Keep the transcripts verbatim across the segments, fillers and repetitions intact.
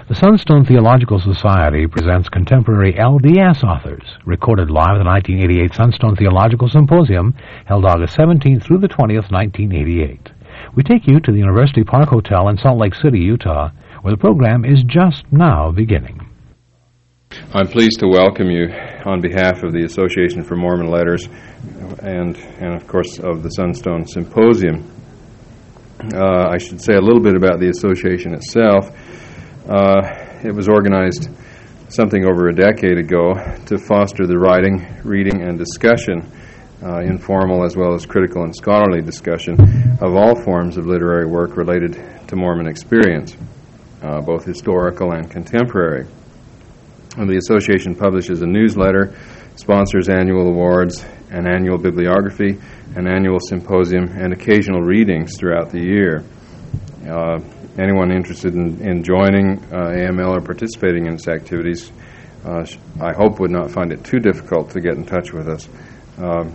The Sunstone Theological Society presents contemporary L D S authors, recorded live at the nineteen eighty-eight Sunstone Theological Symposium, held August seventeenth through the twentieth, nineteen eighty-eight. We take you to the University Park Hotel in Salt Lake City, Utah, where the program is just now beginning. I'm pleased to welcome you on behalf of the Association for Mormon Letters and, and of course, of the Sunstone Symposium. Uh, I should say a little bit about the association itself. Uh, it was organized something over a decade ago to foster the writing, reading, and discussion, uh, informal as well as critical and scholarly discussion of all forms of literary work related to Mormon experience, uh, both historical and contemporary. And the association publishes a newsletter, sponsors annual awards, an annual bibliography, an annual symposium, and occasional readings throughout the year. Uh, anyone interested in, in joining uh, A M L or participating in its activities, uh, I hope would not find it too difficult to get in touch with us. Um,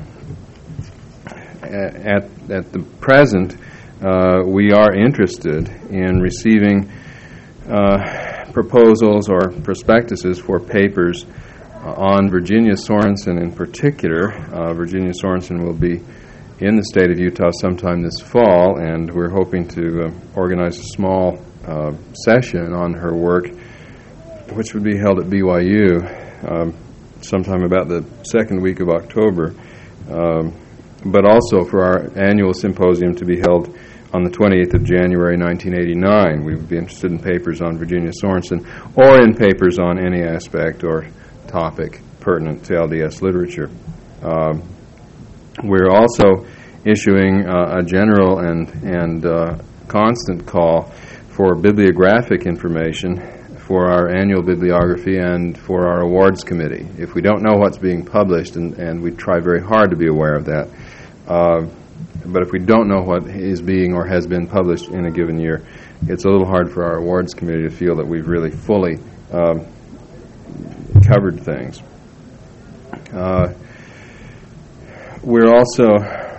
at, at the present, uh, we are interested in receiving uh, proposals or prospectuses for papers uh, on Virginia Sorensen in particular. Uh, Virginia Sorensen will be in the state of Utah sometime this fall, and we're hoping to uh, organize a small uh, session on her work, which would be held at B Y U um, sometime about the second week of October, um, but also for our annual symposium to be held on the twenty-eighth of January, nineteen eighty-nine. We would be interested in papers on Virginia Sorensen or in papers on any aspect or topic pertinent to L D S literature. Um, We're also issuing uh, a general and, and uh, constant call for bibliographic information for our annual bibliography and for our awards committee. If we don't know what's being published, and, and we try very hard to be aware of that, uh, but if we don't know what is being or has been published in a given year, it's a little hard for our awards committee to feel that we've really fully um, covered things. Uh, We're also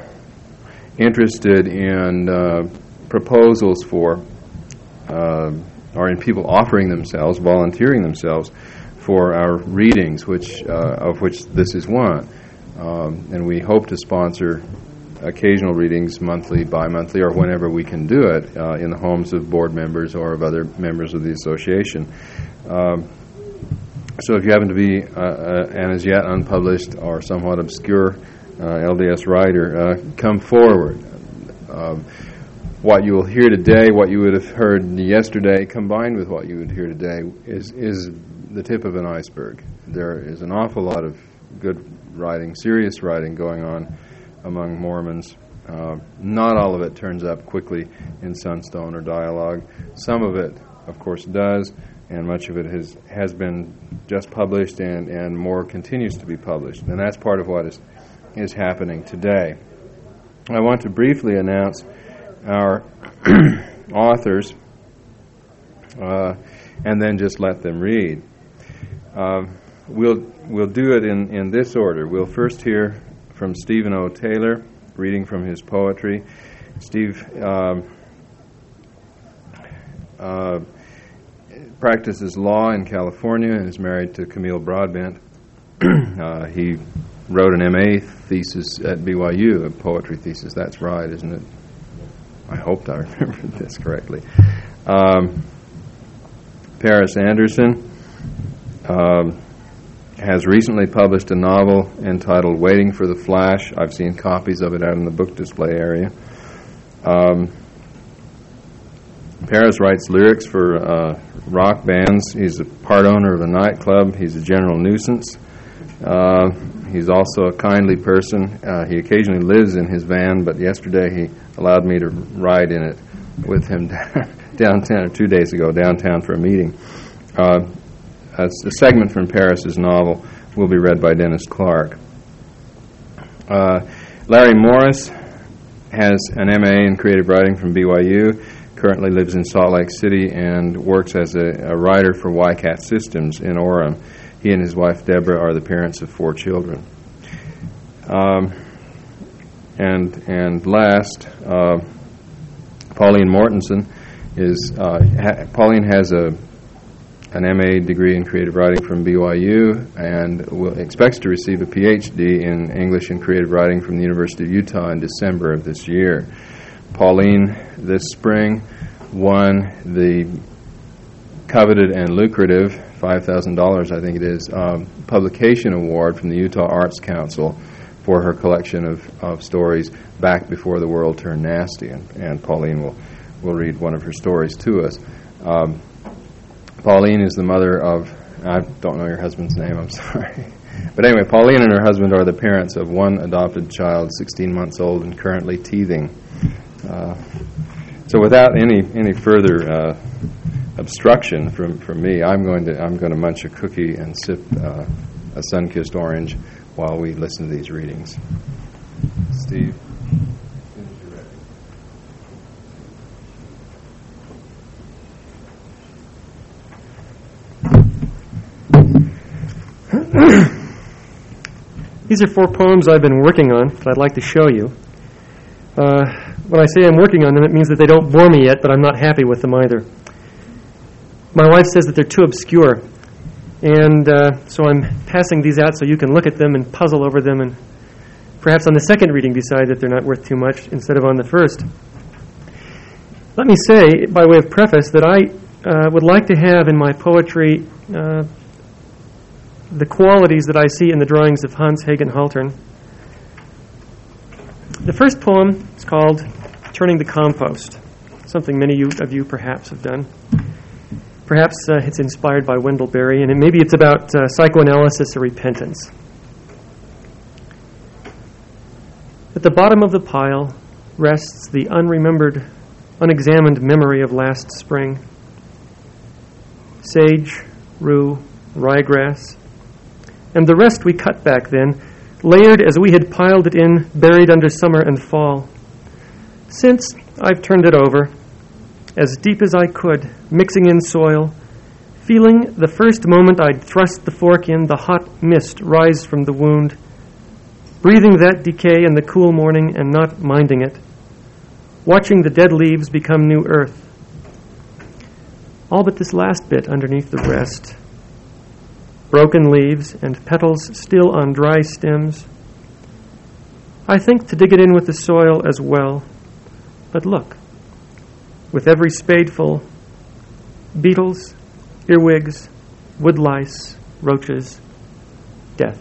interested in uh, proposals for, uh, or in people offering themselves, volunteering themselves for our readings, which uh, of which this is one. Um, and we hope to sponsor occasional readings, monthly, bi-monthly, or whenever we can do it, uh, in the homes of board members or of other members of the association. Um, so if you happen to be uh, uh, an as yet unpublished or somewhat obscure Uh, L D S writer, uh, come forward. Uh, what you will hear today, what you would have heard yesterday, combined with what you would hear today, is is the tip of an iceberg. There is an awful lot of good writing, serious writing going on among Mormons. Uh, not all of it turns up quickly in Sunstone or Dialogue. Some of it, of course, does, and much of it has, has been just published, and, and more continues to be published. And that's part of what is is happening today. I want to briefly announce our authors uh, and then just let them read. Uh, we'll we'll do it in, in this order. We'll first hear from Stephen O. Taylor, reading from his poetry. Steve um, uh, practices law in California and is married to Camille Broadbent. uh, he wrote an M A thesis at B Y U, a poetry thesis. That's right, isn't it? I hoped I remembered this correctly. Um, Paris Anderson um, has recently published a novel entitled Waiting for the Flash. I've seen copies of it out in the book display area. Um, Paris writes lyrics for uh, rock bands. He's a part owner of a nightclub. He's a general nuisance. Uh, he's also a kindly person. Uh, he occasionally lives in his van, but yesterday he allowed me to ride in it with him downtown, or two days ago, downtown for a meeting. Uh, a, a segment from Paris's novel will be read by Dennis Clark. Uh, Larry Morris has an M A in creative writing from B Y U, currently lives in Salt Lake City, and works as a, a writer for Y CAT Systems in Orem. He and his wife, Deborah, are the parents of four children. Um, and and last, uh, Pauline Mortensen is, uh, ha- Pauline has a an M A degree in creative writing from B Y U and will, expects to receive a P H D in English and creative writing from the University of Utah in December of this year. Pauline, this spring, won the coveted and lucrative five thousand dollars, I think it is, um, publication award from the Utah Arts Council for her collection of, of stories, Back Before the World Turned Nasty. And, and Pauline will, will read one of her stories to us. Um, Pauline is the mother of, I don't know your husband's name, I'm sorry. But anyway, Pauline and her husband are the parents of one adopted child, sixteen months old and currently teething. Uh, so without any any further uh, obstruction from, from me, I'm going to I'm going to munch a cookie and sip uh, a sun-kissed orange while we listen to these readings. Steve. These are four poems I've been working on that I'd like to show you. Uh, when I say I'm working on them, it means that they don't bore me yet, but I'm not happy with them either. My wife says that they're too obscure, and uh, so I'm passing these out so you can look at them and puzzle over them and perhaps on the second reading decide that they're not worth too much instead of on the first. Let me say, by way of preface, that I uh, would like to have in my poetry uh, the qualities that I see in the drawings of Hans Hagen Haltern. The first poem is called Turning the Compost, something many of you perhaps have done. Perhaps uh, it's inspired by Wendell Berry, and it, maybe it's about uh, psychoanalysis or repentance. At the bottom of the pile rests the unremembered, unexamined memory of last spring. Sage, rue, ryegrass, and the rest we cut back then, layered as we had piled it in, buried under summer and fall. Since, I've turned it over, as deep as I could, mixing in soil, feeling the first moment I'd thrust the fork in, the hot mist rise from the wound, breathing that decay in the cool morning and not minding it, watching the dead leaves become new earth. All but this last bit underneath the rest. Broken leaves and petals still on dry stems. I think to dig it in with the soil as well. But look, with every spadeful, beetles, earwigs, woodlice, roaches, death.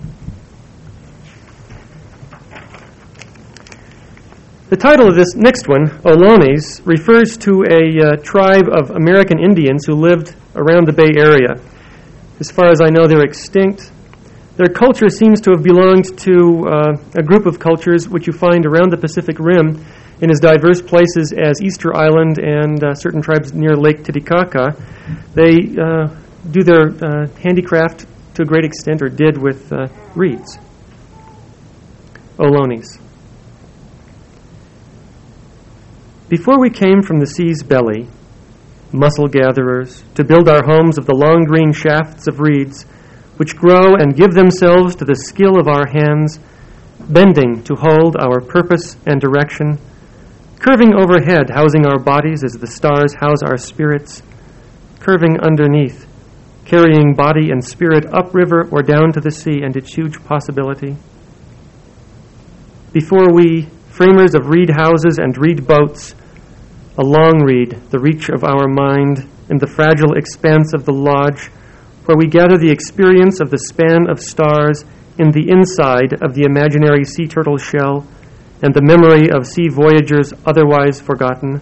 The title of this next one, Ohlone, refers to a uh, tribe of American Indians who lived around the Bay Area. As far as I know, they're extinct. Their culture seems to have belonged to uh, a group of cultures which you find around the Pacific Rim in as diverse places as Easter Island and uh, certain tribes near Lake Titicaca. They uh, do their uh, handicraft to a great extent, or did, with uh, reeds. Ohlones. Before we came from the sea's belly, mussel gatherers, to build our homes of the long green shafts of reeds, which grow and give themselves to the skill of our hands, bending to hold our purpose and direction, curving overhead, housing our bodies as the stars house our spirits, curving underneath, carrying body and spirit upriver or down to the sea and its huge possibility. Before we, framers of reed houses and reed boats, a long reed, the reach of our mind, in the fragile expanse of the lodge, where we gather the experience of the span of stars in the inside of the imaginary sea turtle shell and the memory of sea voyagers otherwise forgotten.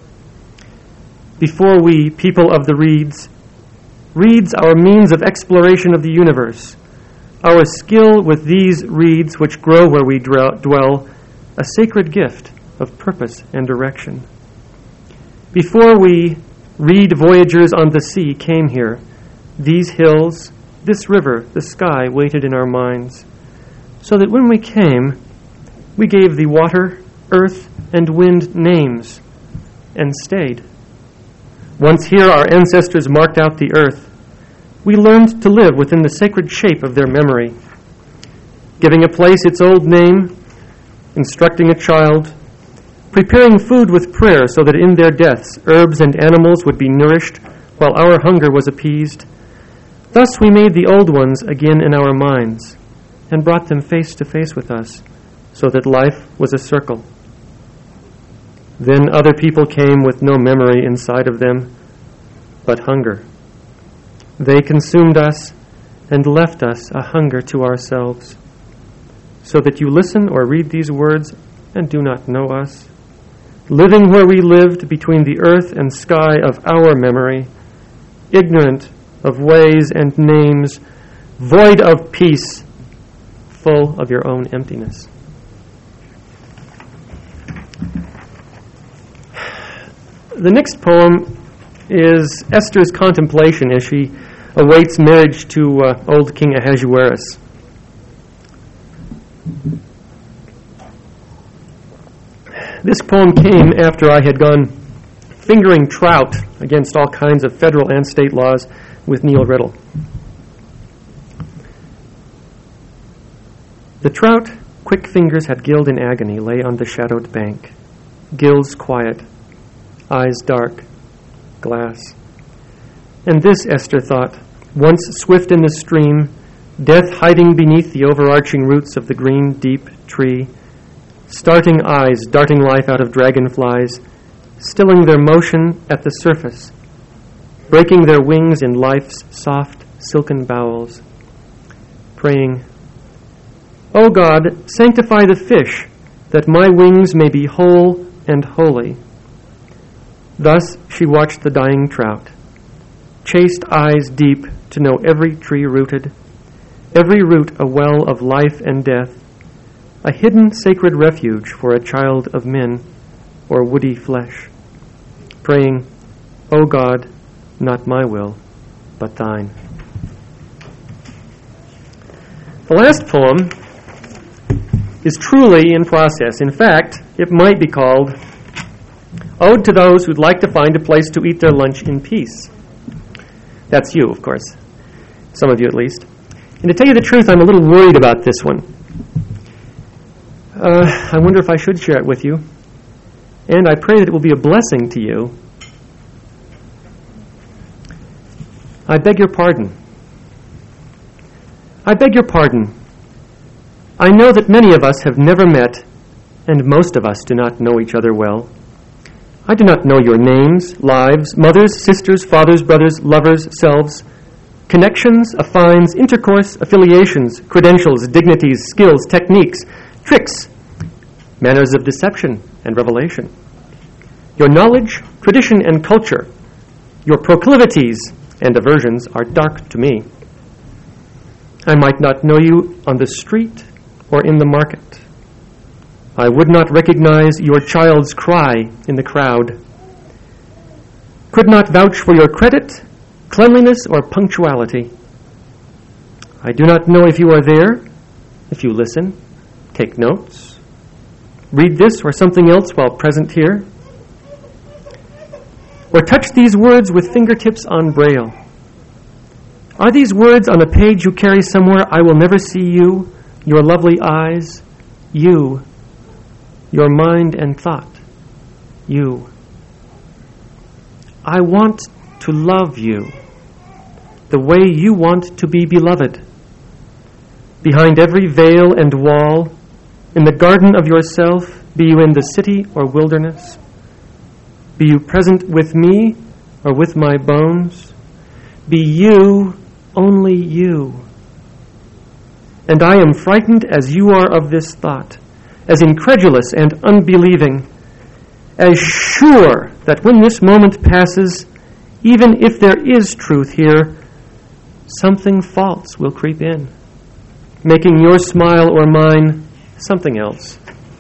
Before we, people of the reeds, reeds our means of exploration of the universe, our skill with these reeds which grow where we dwell, a sacred gift of purpose and direction. Before we, reed voyagers on the sea, came here, these hills, this river, the sky waited in our minds, so that when we came, we gave the water, earth, and wind names, and stayed. Once here our ancestors marked out the earth. We learned to live within the sacred shape of their memory, giving a place its old name, instructing a child, preparing food with prayer so that in their deaths herbs and animals would be nourished while our hunger was appeased. Thus we made the old ones again in our minds, and brought them face to face with us, so that life was a circle. Then other people came with no memory inside of them, but hunger. They consumed us and left us a hunger to ourselves, so that you listen or read these words and do not know us, living where we lived between the earth and sky of our memory, ignorant of ways and names, void of peace, full of your own emptiness. The next poem is Esther's contemplation as she awaits marriage to uh, old King Ahasuerus. This poem came after I had gone fingering trout against all kinds of federal and state laws with Neil Riddle. The trout, quick fingers had gilled in agony, lay on the shadowed bank, gills quiet, eyes dark, glass. And this, Esther thought, once swift in the stream, death hiding beneath the overarching roots of the green, deep tree, starting eyes darting life out of dragonflies, stilling their motion at the surface, breaking their wings in life's soft, silken bowels, praying, O God, sanctify the fish, that my wings may be whole and holy. Thus she watched the dying trout, chaste eyes deep to know every tree rooted, every root a well of life and death, a hidden sacred refuge for a child of men or woody flesh, praying, O God, not my will, but thine. The last poem is truly in process. In fact, it might be called Ode to Those Who'd Like to Find a Place to Eat Their Lunch in Peace. That's you, of course. Some of you at least. And to tell you the truth, I'm a little worried about this one. Uh, I wonder if I should share it with you. And I pray that it will be a blessing to you. I beg your pardon. I beg your pardon. I know that many of us have never met, and most of us do not know each other well. I do not know your names, lives, mothers, sisters, fathers, brothers, lovers, selves, connections, affines, intercourse, affiliations, credentials, dignities, skills, techniques, tricks, manners of deception and revelation. Your knowledge, tradition, and culture, your proclivities and aversions are dark to me. I might not know you on the street or in the market. I would not recognize your child's cry in the crowd. Could not vouch for your credit, cleanliness, or punctuality. I do not know if you are there, if you listen, take notes, read this or something else while present here, or touch these words with fingertips on Braille. Are these words on a page you carry somewhere? I will never see you, your lovely eyes, you, your mind and thought, you. I want to love you the way you want to be beloved. Behind every veil and wall, in the garden of yourself, be you in the city or wilderness, be you present with me or with my bones, be you, only you. And I am frightened as you are of this thought, as incredulous and unbelieving, as sure that when this moment passes, even if there is truth here, something false will creep in, making your smile or mine something else.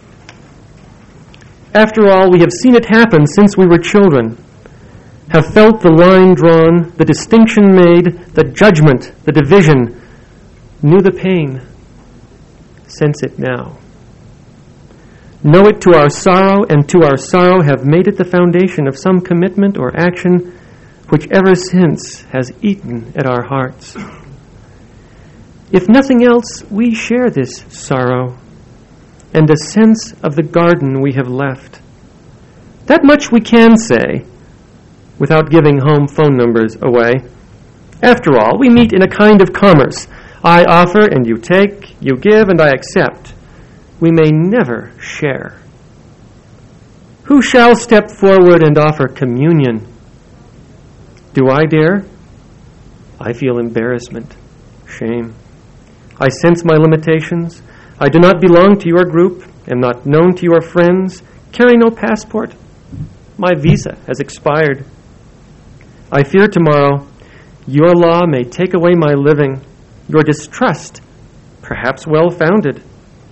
After all, we have seen it happen since we were children, have felt the line drawn, the distinction made, the judgment, the division, knew the pain, sense it now. Know it to our sorrow, and to our sorrow have made it the foundation of some commitment or action which ever since has eaten at our hearts. If nothing else, we share this sorrow and a sense of the garden we have left. That much we can say. without giving home phone numbers away. After all, we meet in a kind of commerce. I offer and you take, you give and I accept. We may never share. Who shall step forward and offer communion? Do I dare? I feel embarrassment, shame. I sense my limitations. I do not belong to your group, am not known to your friends, carry no passport. My visa has expired. I fear tomorrow your law may take away my living, your distrust, perhaps well-founded,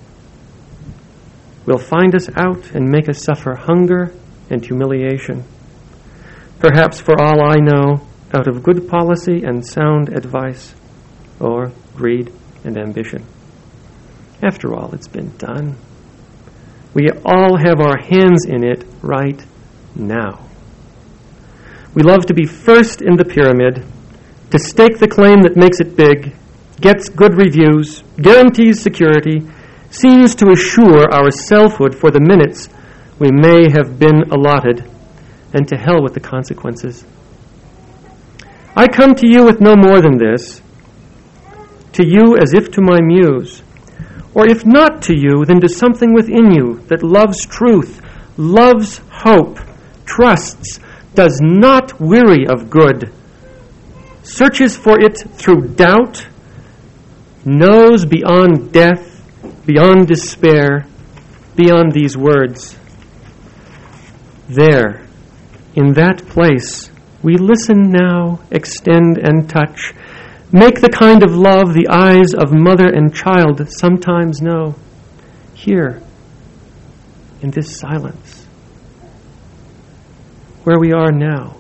will find us out and make us suffer hunger and humiliation. Perhaps, for all I know, out of good policy and sound advice, or greed and ambition. After all, it's been done. We all have our hands in it right now. We love to be first in the pyramid, to stake the claim that makes it big, gets good reviews, guarantees security, seems to assure our selfhood for the minutes we may have been allotted, and to hell with the consequences. I come to you with no more than this, to you as if to my muse, or if not to you, then to something within you that loves truth, loves hope, trusts, does not weary of good, searches for it through doubt, knows beyond death, beyond despair, beyond these words. There, in that place, we listen now, extend and touch, make the kind of love the eyes of mother and child sometimes know. Here, in this silence, where we are now,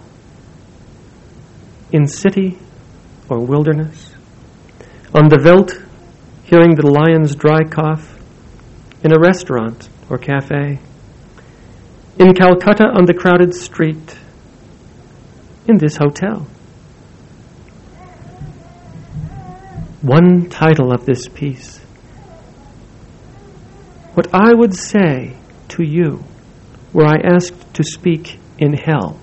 in city or wilderness, on the veldt, hearing the lion's dry cough, in a restaurant or cafe, in Calcutta on the crowded street, in this hotel. One title of this piece. What I would say to you were I asked to speak in hell.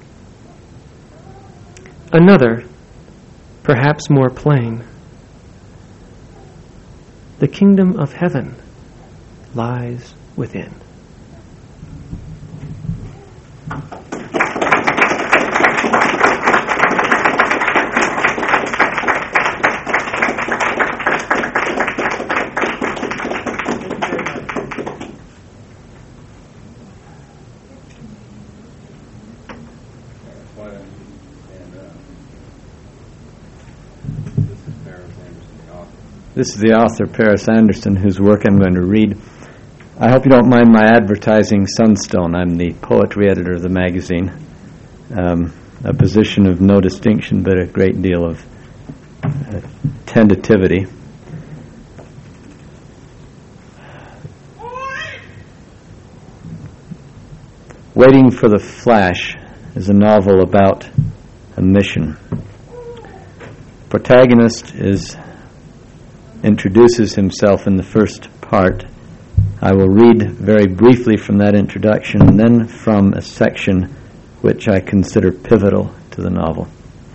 Another, perhaps more plain. The kingdom of heaven lies within. This is the author, Paris Anderson, whose work I'm going to read. I hope you don't mind my advertising Sunstone. I'm the poetry editor of the magazine. Um, a position of no distinction, but a great deal of uh, tentativity. Waiting for the Flash is a novel about a mission. Protagonist is introduces himself in the first part. I will read very briefly from that introduction and then from a section which I consider pivotal to the novel.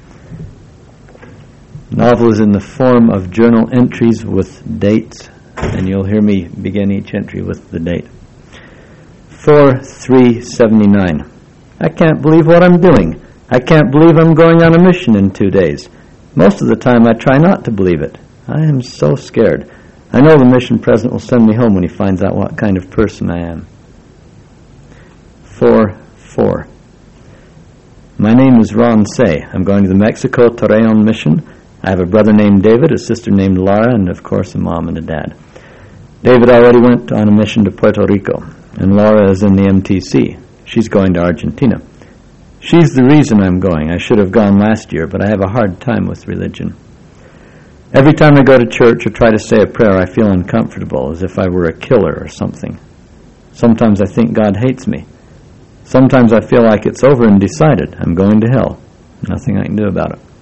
The novel is in the form of journal entries with dates, and you'll hear me begin each entry with the date. four three seventy-nine. I can't believe what I'm doing. I can't believe I'm going on a mission in two days. Most of the time I try not to believe it. I am so scared. I know the mission president will send me home when he finds out what kind of person I am. four four. My name is Ron Say. I'm going to the Mexico Torreon mission. I have a brother named David, a sister named Laura, and of course a mom and a dad. David already went on a mission to Puerto Rico, and Laura is in the M T C. She's going to Argentina. She's the reason I'm going. I should have gone last year, but I have a hard time with religion. Every time I go to church or try to say a prayer, I feel uncomfortable, as if I were a killer or something. Sometimes I think God hates me. Sometimes I feel like it's over and decided. I'm going to hell. Nothing I can do about it.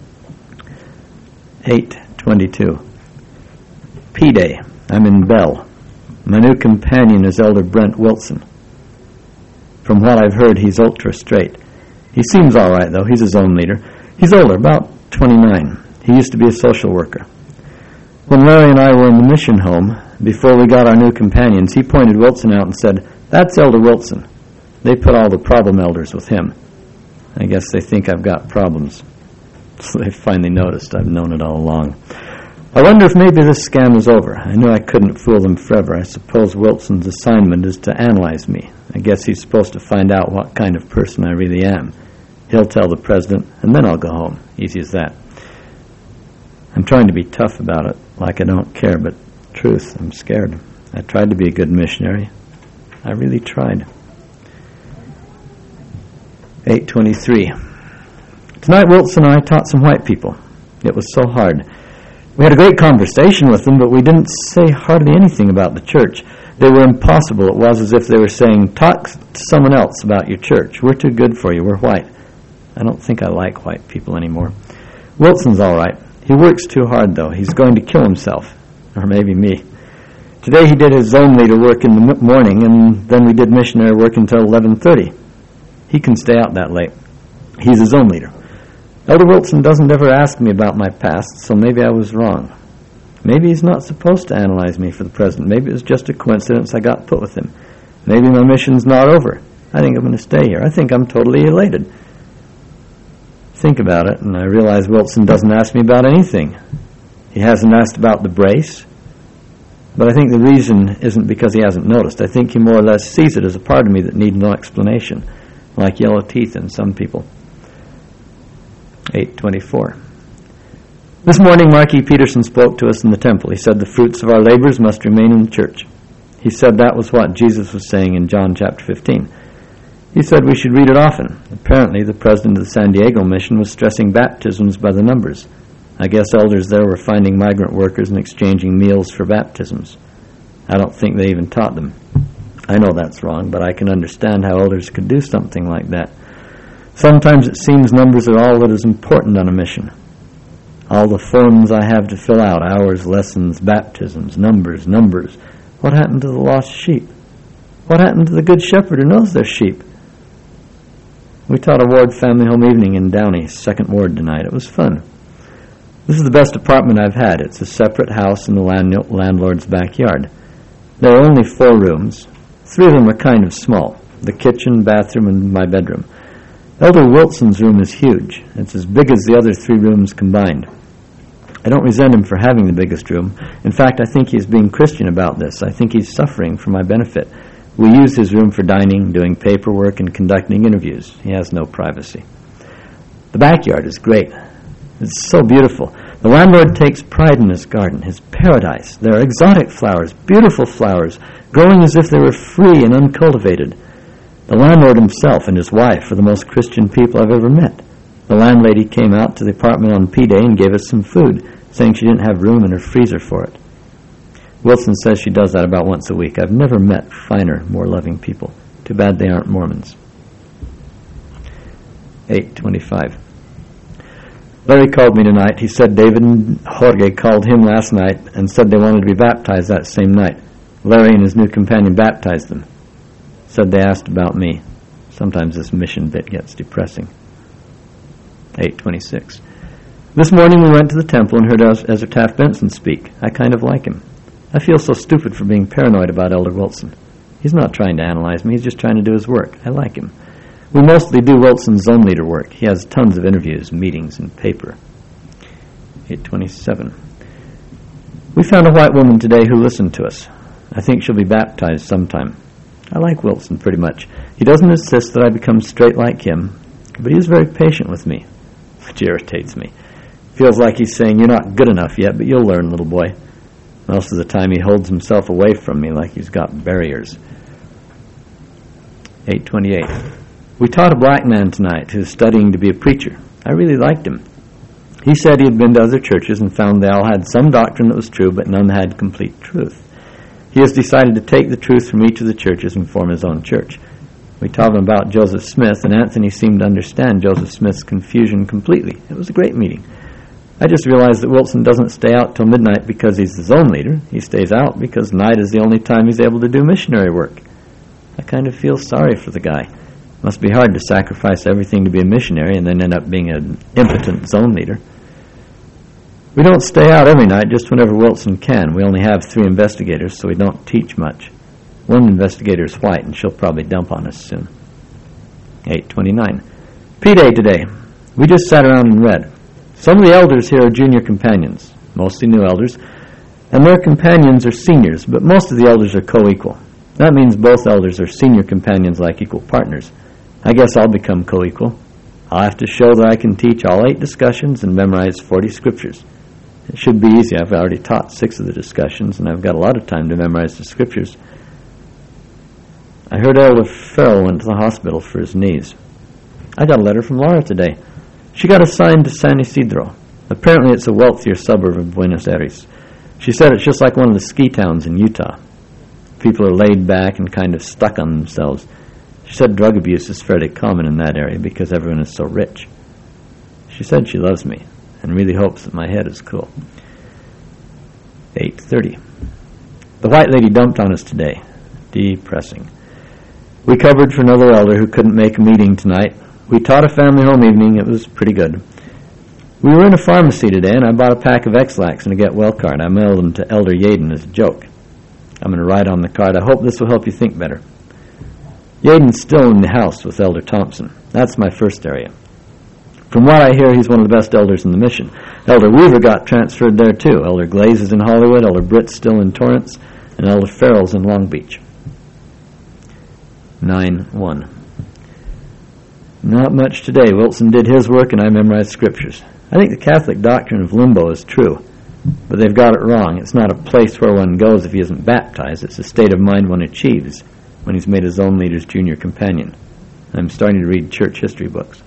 eight twenty-two. P-Day. I'm in Bell. My new companion is Elder Brent Wilson. From what I've heard, he's ultra straight. He seems all right, though. He's his own leader. He's older, about twenty-nine. He used to be a social worker. When Larry and I were in the mission home, before we got our new companions, he pointed Wilson out and said, "That's Elder Wilson." They put all the problem elders with him. I guess they think I've got problems. So they finally noticed I've known it all along. I wonder if maybe this scam is over. I knew I couldn't fool them forever. I suppose Wilson's assignment is to analyze me. I guess he's supposed to find out what kind of person I really am. He'll tell the president, and then I'll go home. Easy as that. I'm trying to be tough about it, like I don't care, but truth, I'm scared. I tried to be a good missionary. I really tried. eight twenty-three. Tonight, Wilson and I taught some white people. It was so hard. We had a great conversation with them, but we didn't say hardly anything about the church. They were impossible. It was as if they were saying, "Talk to someone else about your church. We're too good for you. We're white." I don't think I like white people anymore. Wilson's all right. He works too hard, though. He's going to kill himself. Or maybe me. Today he did his zone leader work in the morning, and then we did missionary work until eleven thirty. He can stay out that late. He's his own leader. Elder Wilson doesn't ever ask me about my past, so maybe I was wrong. Maybe he's not supposed to analyze me for the present. Maybe it was just a coincidence I got put with him. Maybe my mission's not over. I think I'm going to stay here. I think I'm totally elated. Think about it, and I realize Wilson doesn't ask me about anything. He hasn't asked about the brace, but I think the reason isn't because he hasn't noticed. I think he more or less sees it as a part of me that needs no explanation, like yellow teeth in some people. eight twenty-four. This morning, Mark E. Peterson spoke to us in the temple. He said the fruits of our labors must remain in the church. He said that was what Jesus was saying in John chapter fifteen. He said we should read it often. Apparently, the president of the San Diego mission was stressing baptisms by the numbers. I guess elders there were finding migrant workers and exchanging meals for baptisms. I don't think they even taught them. I know that's wrong, but I can understand how elders could do something like that. Sometimes it seems numbers are all that is important on a mission. All the forms I have to fill out, hours, lessons, baptisms, numbers, numbers. What happened to the lost sheep? What happened to the good shepherd who knows their sheep? We taught a ward family home evening in Downey, second ward tonight. It was fun. This is the best apartment I've had. It's a separate house in the land, landlord's backyard. There are only four rooms. Three of them are kind of small. The kitchen, bathroom, and my bedroom. Elder Wilson's room is huge. It's as big as the other three rooms combined. I don't resent him for having the biggest room. In fact, I think he's being Christian about this. I think he's suffering for my benefit. We use his room for dining, doing paperwork, and conducting interviews. He has no privacy. The backyard is great. It's so beautiful. The landlord takes pride in his garden, his paradise. There are exotic flowers, beautiful flowers, growing as if they were free and uncultivated. The landlord himself and his wife are the most Christian people I've ever met. The landlady came out to the apartment on P-Day and gave us some food, saying she didn't have room in her freezer for it. Wilson says she does that about once a week. I've never met finer, more loving people. Too bad they aren't Mormons. eight twenty-five. Larry called me tonight. He said David and Jorge called him last night and said they wanted to be baptized that same night. Larry and his new companion baptized them. Said they asked about me. Sometimes this mission bit gets depressing. eight twenty-six. This morning we went to the temple and heard Ezra Taft Benson speak. I kind of like him. I feel so stupid for being paranoid about Elder Wilson. He's not trying to analyze me. He's just trying to do his work. I like him. We mostly do Wilson's zone leader work. He has tons of interviews, meetings, and paper. eight twenty-seven. We found a white woman today who listened to us. I think she'll be baptized sometime. I like Wilson pretty much. He doesn't insist that I become straight like him, but he is very patient with me, which irritates me. Feels like he's saying, "You're not good enough yet, but you'll learn, little boy." Most of the time he holds himself away from me like he's got barriers. eight twenty-eight. We taught a black man tonight who's studying to be a preacher. I really liked him. He said he had been to other churches and found they all had some doctrine that was true, but none had complete truth. He has decided to take the truth from each of the churches and form his own church. We taught him about Joseph Smith, and Anthony seemed to understand Joseph Smith's confusion completely. It was a great meeting. I just realized that Wilson doesn't stay out till midnight because he's the zone leader. He stays out because night is the only time he's able to do missionary work. I kind of feel sorry for the guy. Must be hard to sacrifice everything to be a missionary and then end up being an impotent zone leader. We don't stay out every night, just whenever Wilson can. We only have three investigators, so we don't teach much. One investigator is white, and she'll probably dump on us soon. eight twenty-nine. P-Day today. We just sat around and read. Some of the elders here are junior companions, mostly new elders, and their companions are seniors, but most of the elders are co-equal. That means both elders are senior companions like equal partners. I guess I'll become co-equal. I'll have to show that I can teach all eight discussions and memorize forty scriptures. It should be easy. I've already taught six of the discussions, and I've got a lot of time to memorize the scriptures. I heard Elder Farrell went to the hospital for his knees. I got a letter from Laura today. She got assigned to San Isidro. Apparently it's a wealthier suburb of Buenos Aires. She said it's just like one of the ski towns in Utah. People are laid back and kind of stuck on themselves. She said drug abuse is fairly common in that area because everyone is so rich. She said she loves me and really hopes that my head is cool. eight thirty. The white lady dumped on us today. Depressing. We covered for another elder who couldn't make a meeting tonight. We taught a family home evening. It was pretty good. We were in a pharmacy today, and I bought a pack of X-Lax and a Get Well card. I mailed them to Elder Yaden as a joke. I'm going to write on the card, I hope this will help you think better. Yaden's still in the house with Elder Thompson. That's my first area. From what I hear, he's one of the best elders in the mission. Elder Weaver got transferred there, too. Elder Glaze is in Hollywood, Elder Britt's still in Torrance, and Elder Farrell's in Long Beach. nine one. Not much today. Wilson did his work, and I memorized scriptures. I think the Catholic doctrine of limbo is true, but they've got it wrong. It's not a place where one goes if he isn't baptized. It's a state of mind one achieves when he's made his own leader's junior companion. I'm starting to read church history books.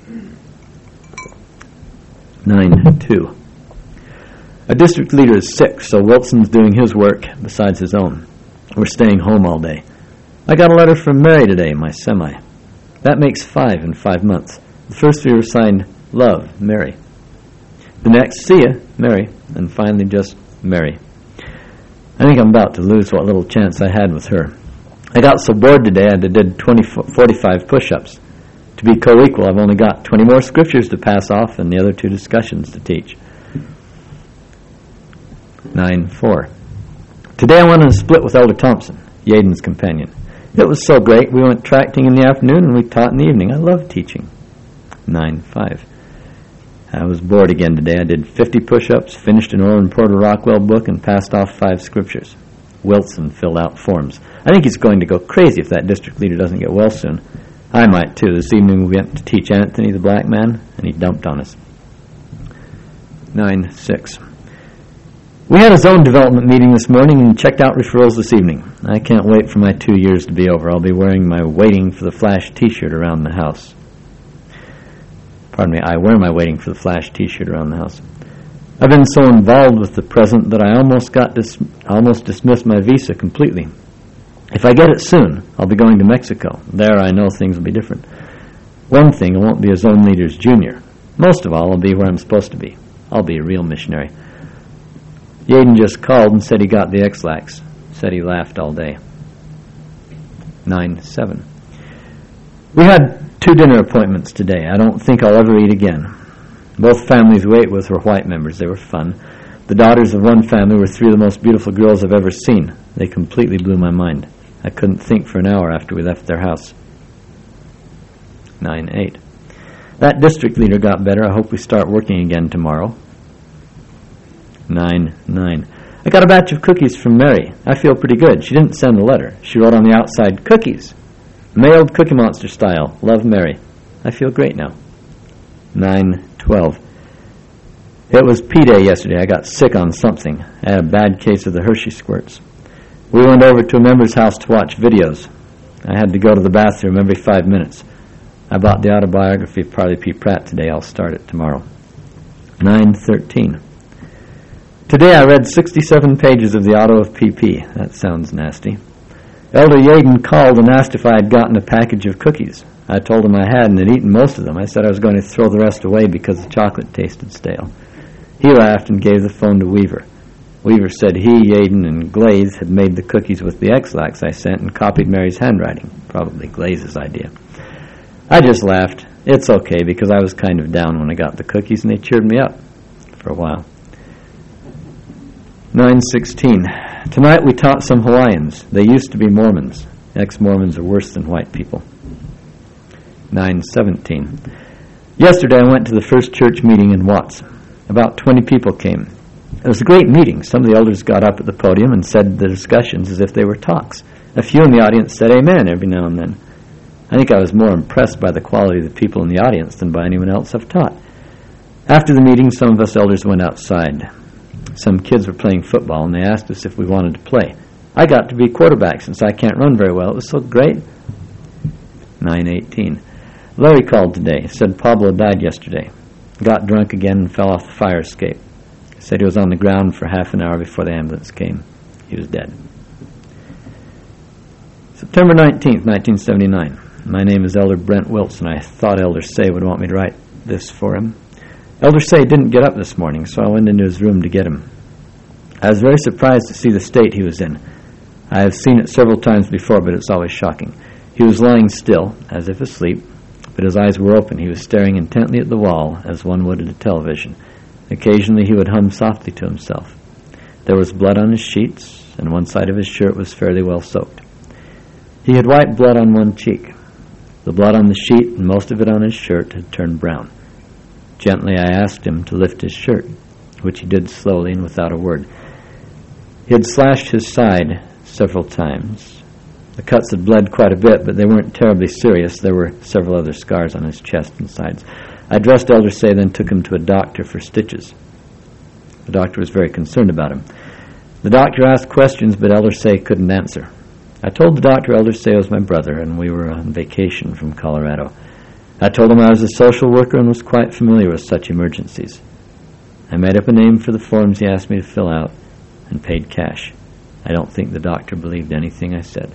nine two. A district leader is sick, so Wilson's doing his work besides his own. We're staying home all day. I got a letter from Mary today, my semi. That makes five in five months. The first three were signed, Love, Mary. The next, See ya, Mary. And finally just Mary. I think I'm about to lose what little chance I had with her. I got so bored today I did twenty, forty-five push-ups. To be co-equal, I've only got twenty more scriptures to pass off and the other two discussions to teach. nine four. Today I went on a split with Elder Thompson, Yaden's companion. It was so great. We went tracting in the afternoon and we taught in the evening. I love teaching. nine five. I was bored again today. I did fifty push-ups, finished an Orrin Porter Rockwell book, and passed off five scriptures. Wilson filled out forms. I think he's going to go crazy if that district leader doesn't get well soon. I might, too. This evening we went to teach Anthony the black man, and he dumped on us. nine six. We had a zone development meeting this morning and checked out referrals this evening. I can't wait for my two years to be over. I'll be wearing my Waiting for the Flash t-shirt around the house. Pardon me, I wear my Waiting for the Flash t-shirt around the house. I've been so involved with the present that I almost got dis- almost dismissed my visa completely. If I get it soon, I'll be going to Mexico. There I know things will be different. One thing, I won't be a zone leader's junior. Most of all, I'll be where I'm supposed to be. I'll be a real missionary. Yaden just called and said he got the X-Lax. Said he laughed all day. nine seven. We had two dinner appointments today. I don't think I'll ever eat again. Both families we ate with were white members. They were fun. The daughters of one family were three of the most beautiful girls I've ever seen. They completely blew my mind. I couldn't think for an hour after we left their house. nine eight. That district leader got better. I hope we start working again tomorrow. nine nine. I got a batch of cookies from Mary. I feel pretty good. She didn't send a letter. She wrote on the outside, Cookies. Mailed Cookie Monster style. Love, Mary. I feel great now. nine twelve. It was P-Day yesterday. I got sick on something. I had a bad case of the Hershey squirts. We went over to a member's house to watch videos. I had to go to the bathroom every five minutes. I bought the autobiography of Parley P. Pratt today. I'll start it tomorrow. nine thirteen. Today I read sixty-seven pages of the Auto of P P. That sounds nasty. Elder Yaden called and asked if I had gotten a package of cookies. I told him I had and had eaten most of them. I said I was going to throw the rest away because the chocolate tasted stale. He laughed and gave the phone to Weaver. Weaver said he, Yaden, and Glaze had made the cookies with the X-Lax I sent and copied Mary's handwriting. Probably Glaze's idea. I just laughed. It's okay, because I was kind of down when I got the cookies, and they cheered me up for a while. nine sixteen. Tonight we taught some Hawaiians. They used to be Mormons. Ex-Mormons are worse than white people. nine seventeen. Yesterday I went to the first church meeting in Watts. About twenty people came. It was a great meeting. Some of the elders got up at the podium and said the discussions as if they were talks. A few in the audience said amen every now and then. I think I was more impressed by the quality of the people in the audience than by anyone else I've taught. After the meeting, some of us elders went outside. Some kids were playing football, and they asked us if we wanted to play. I got to be quarterback since I can't run very well. It was so great. nine eighteen. Larry called today. Said Pablo died yesterday. Got drunk again and fell off the fire escape. Said he was on the ground for half an hour before the ambulance came. He was dead. September nineteenth, nineteen seventy-nine. My name is Elder Brent Wilson. I thought Elder Say would want me to write this for him. Elder Say didn't get up this morning, so I went into his room to get him. I was very surprised to see the state he was in. I have seen it several times before, but it's always shocking. He was lying still, as if asleep, but his eyes were open. He was staring intently at the wall, as one would at a television. Occasionally he would hum softly to himself. There was blood on his sheets, and one side of his shirt was fairly well soaked. He had wiped blood on one cheek. The blood on the sheet and most of it on his shirt had turned brown. Gently I asked him to lift his shirt, which he did slowly and without a word. He had slashed his side several times. The cuts had bled quite a bit, but they weren't terribly serious. There were several other scars on his chest and sides. I dressed Elder Say, then took him to a doctor for stitches. The doctor was very concerned about him. The doctor asked questions, but Elder Say couldn't answer. I told the doctor Elder Say was my brother, and we were on vacation from Colorado. I told him I was a social worker and was quite familiar with such emergencies. I made up a name for the forms he asked me to fill out and paid cash. I don't think the doctor believed anything I said.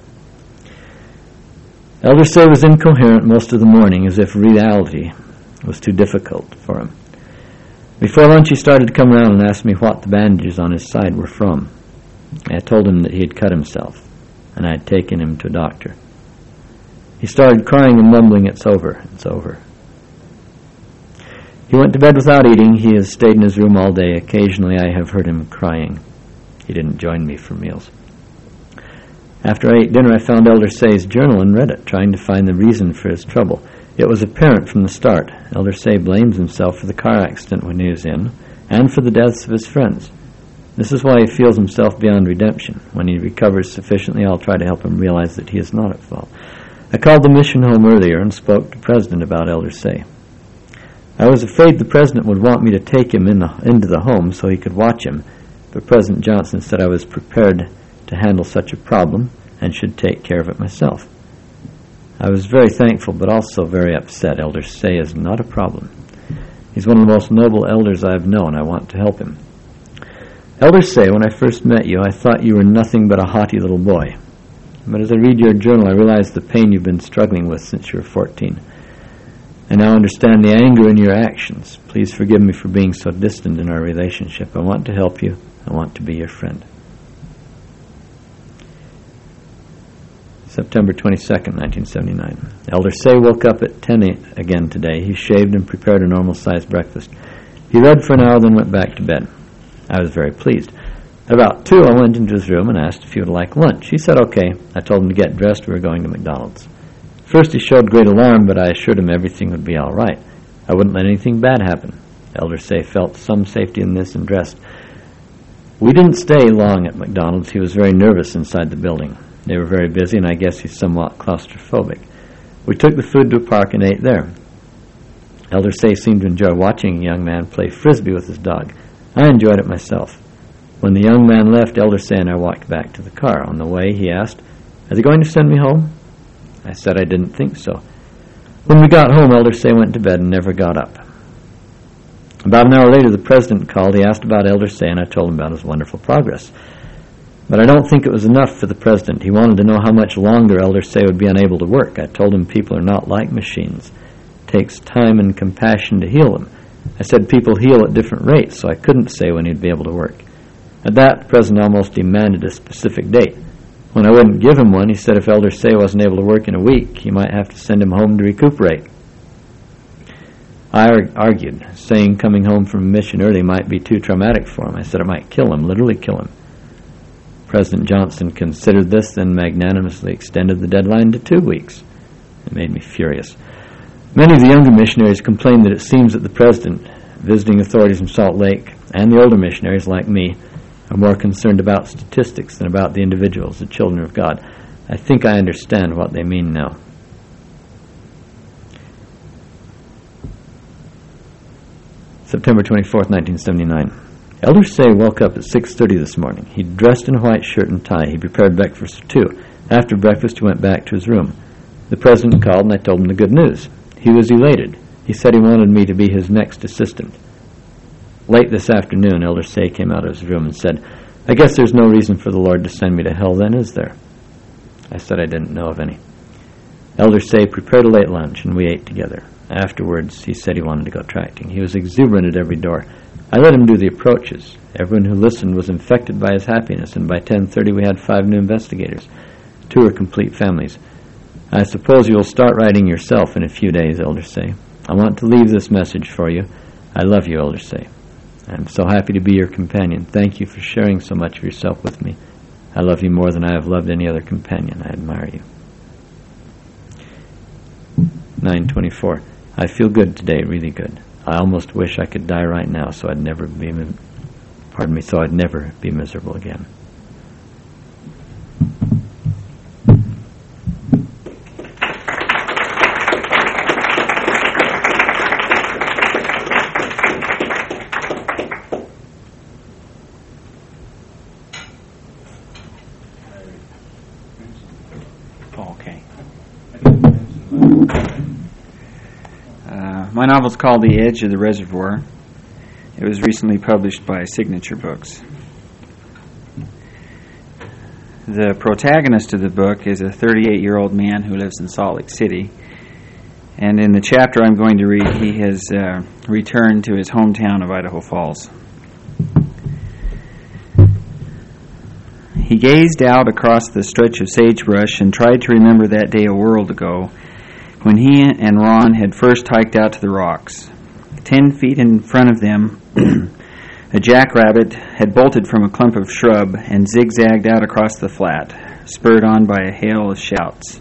Elder Say was incoherent most of the morning, as if reality was too difficult for him. Before lunch he started to come around and asked me what the bandages on his side were from. I told him that he had cut himself, and I had taken him to a doctor. He started crying and mumbling, "It's over, it's over." He went to bed without eating. He has stayed in his room all day. Occasionally I have heard him crying. He didn't join me for meals. After I ate dinner, I found Elder Say's journal and read it, trying to find the reason for his trouble. It was apparent from the start. Elder Say blames himself for the car accident when he was in, and for the deaths of his friends. This is why he feels himself beyond redemption. When he recovers sufficiently, I'll try to help him realize that he is not at fault. I called the mission home earlier and spoke to the president about Elder Say. I was afraid the president would want me to take him in the, into the home so he could watch him, but President Johnson said I was prepared to handle such a problem and should take care of it myself. I was very thankful, but also very upset. Elder Say is not a problem. He's one of the most noble elders I have known. I want to help him. Elder Say, when I first met you, I thought you were nothing but a haughty little boy. But as I read your journal, I realize the pain you've been struggling with since you were fourteen. I now understand the anger in your actions. Please forgive me for being so distant in our relationship. I want to help you. I want to be your friend. September twenty-second, nineteen seventy-nine. Elder Say woke up at ten again today. He shaved and prepared a normal-sized breakfast. He read for an hour, then went back to bed. I was very pleased. At about two, I went into his room and asked if he would like lunch. He said okay. I told him to get dressed. We were going to McDonald's. First he showed great alarm, but I assured him everything would be all right. I wouldn't let anything bad happen. Elder Say felt some safety in this and dressed. We didn't stay long at McDonald's. He was very nervous inside the building. They were very busy, and I guess he's somewhat claustrophobic. We took the food to a park and ate there. Elder Say seemed to enjoy watching a young man play frisbee with his dog. I enjoyed it myself. When the young man left, Elder Say and I walked back to the car. On the way, he asked, "Are they going to send me home?" I said I didn't think so. When we got home, Elder Say went to bed and never got up. About an hour later, the president called. He asked about Elder Say, and I told him about his wonderful progress. But I don't think it was enough for the president. He wanted to know how much longer Elder Say would be unable to work. I told him people are not like machines. It takes time and compassion to heal them. I said people heal at different rates, so I couldn't say when he'd be able to work. At that, the president almost demanded a specific date. When I wouldn't give him one, he said if Elder Say wasn't able to work in a week, he might have to send him home to recuperate. I argued, saying coming home from mission early might be too traumatic for him. I said it might kill him, literally kill him. President Johnson considered this, then magnanimously extended the deadline to two weeks. It made me furious. Many of the younger missionaries complained that it seems that the president, visiting authorities from Salt Lake, and the older missionaries like me are more concerned about statistics than about the individuals, the children of God. I think I understand what they mean now. September twenty-fourth, nineteen seventy-nine. Elder Say woke up at six thirty this morning. He dressed in a white shirt and tie. He prepared breakfast for two. After breakfast, he went back to his room. The president called, and I told him the good news. He was elated. He said he wanted me to be his next assistant. Late this afternoon, Elder Say came out of his room and said, I guess there's no reason for the Lord to send me to hell then, is there? I said I didn't know of any. Elder Say prepared a late lunch, and we ate together. Afterwards, he said he wanted to go tracting. He was exuberant at every door. I let him do the approaches. Everyone who listened was infected by his happiness, and by ten thirty we had five new investigators. Two are complete families. I suppose you'll start writing yourself in a few days, Elder Say. I want to leave this message for you. I love you, Elder Say. I'm so happy to be your companion. Thank you for sharing so much of yourself with me. I love you more than I have loved any other companion. I admire you. nine twenty-four. I feel good today, really good. I almost wish I could die right now so I'd never be, pardon me, so I'd never be miserable again. My novel is called The Edge of the Reservoir. It was recently published by Signature Books. The protagonist of the book is a thirty-eight-year-old man who lives in Salt Lake City. And in the chapter I'm going to read, he has uh, returned to his hometown of Idaho Falls. He gazed out across the stretch of sagebrush and tried to remember that day a world ago, when he and Ron had first hiked out to the rocks. Ten feet in front of them, a jackrabbit had bolted from a clump of shrub and zigzagged out across the flat, spurred on by a hail of shouts.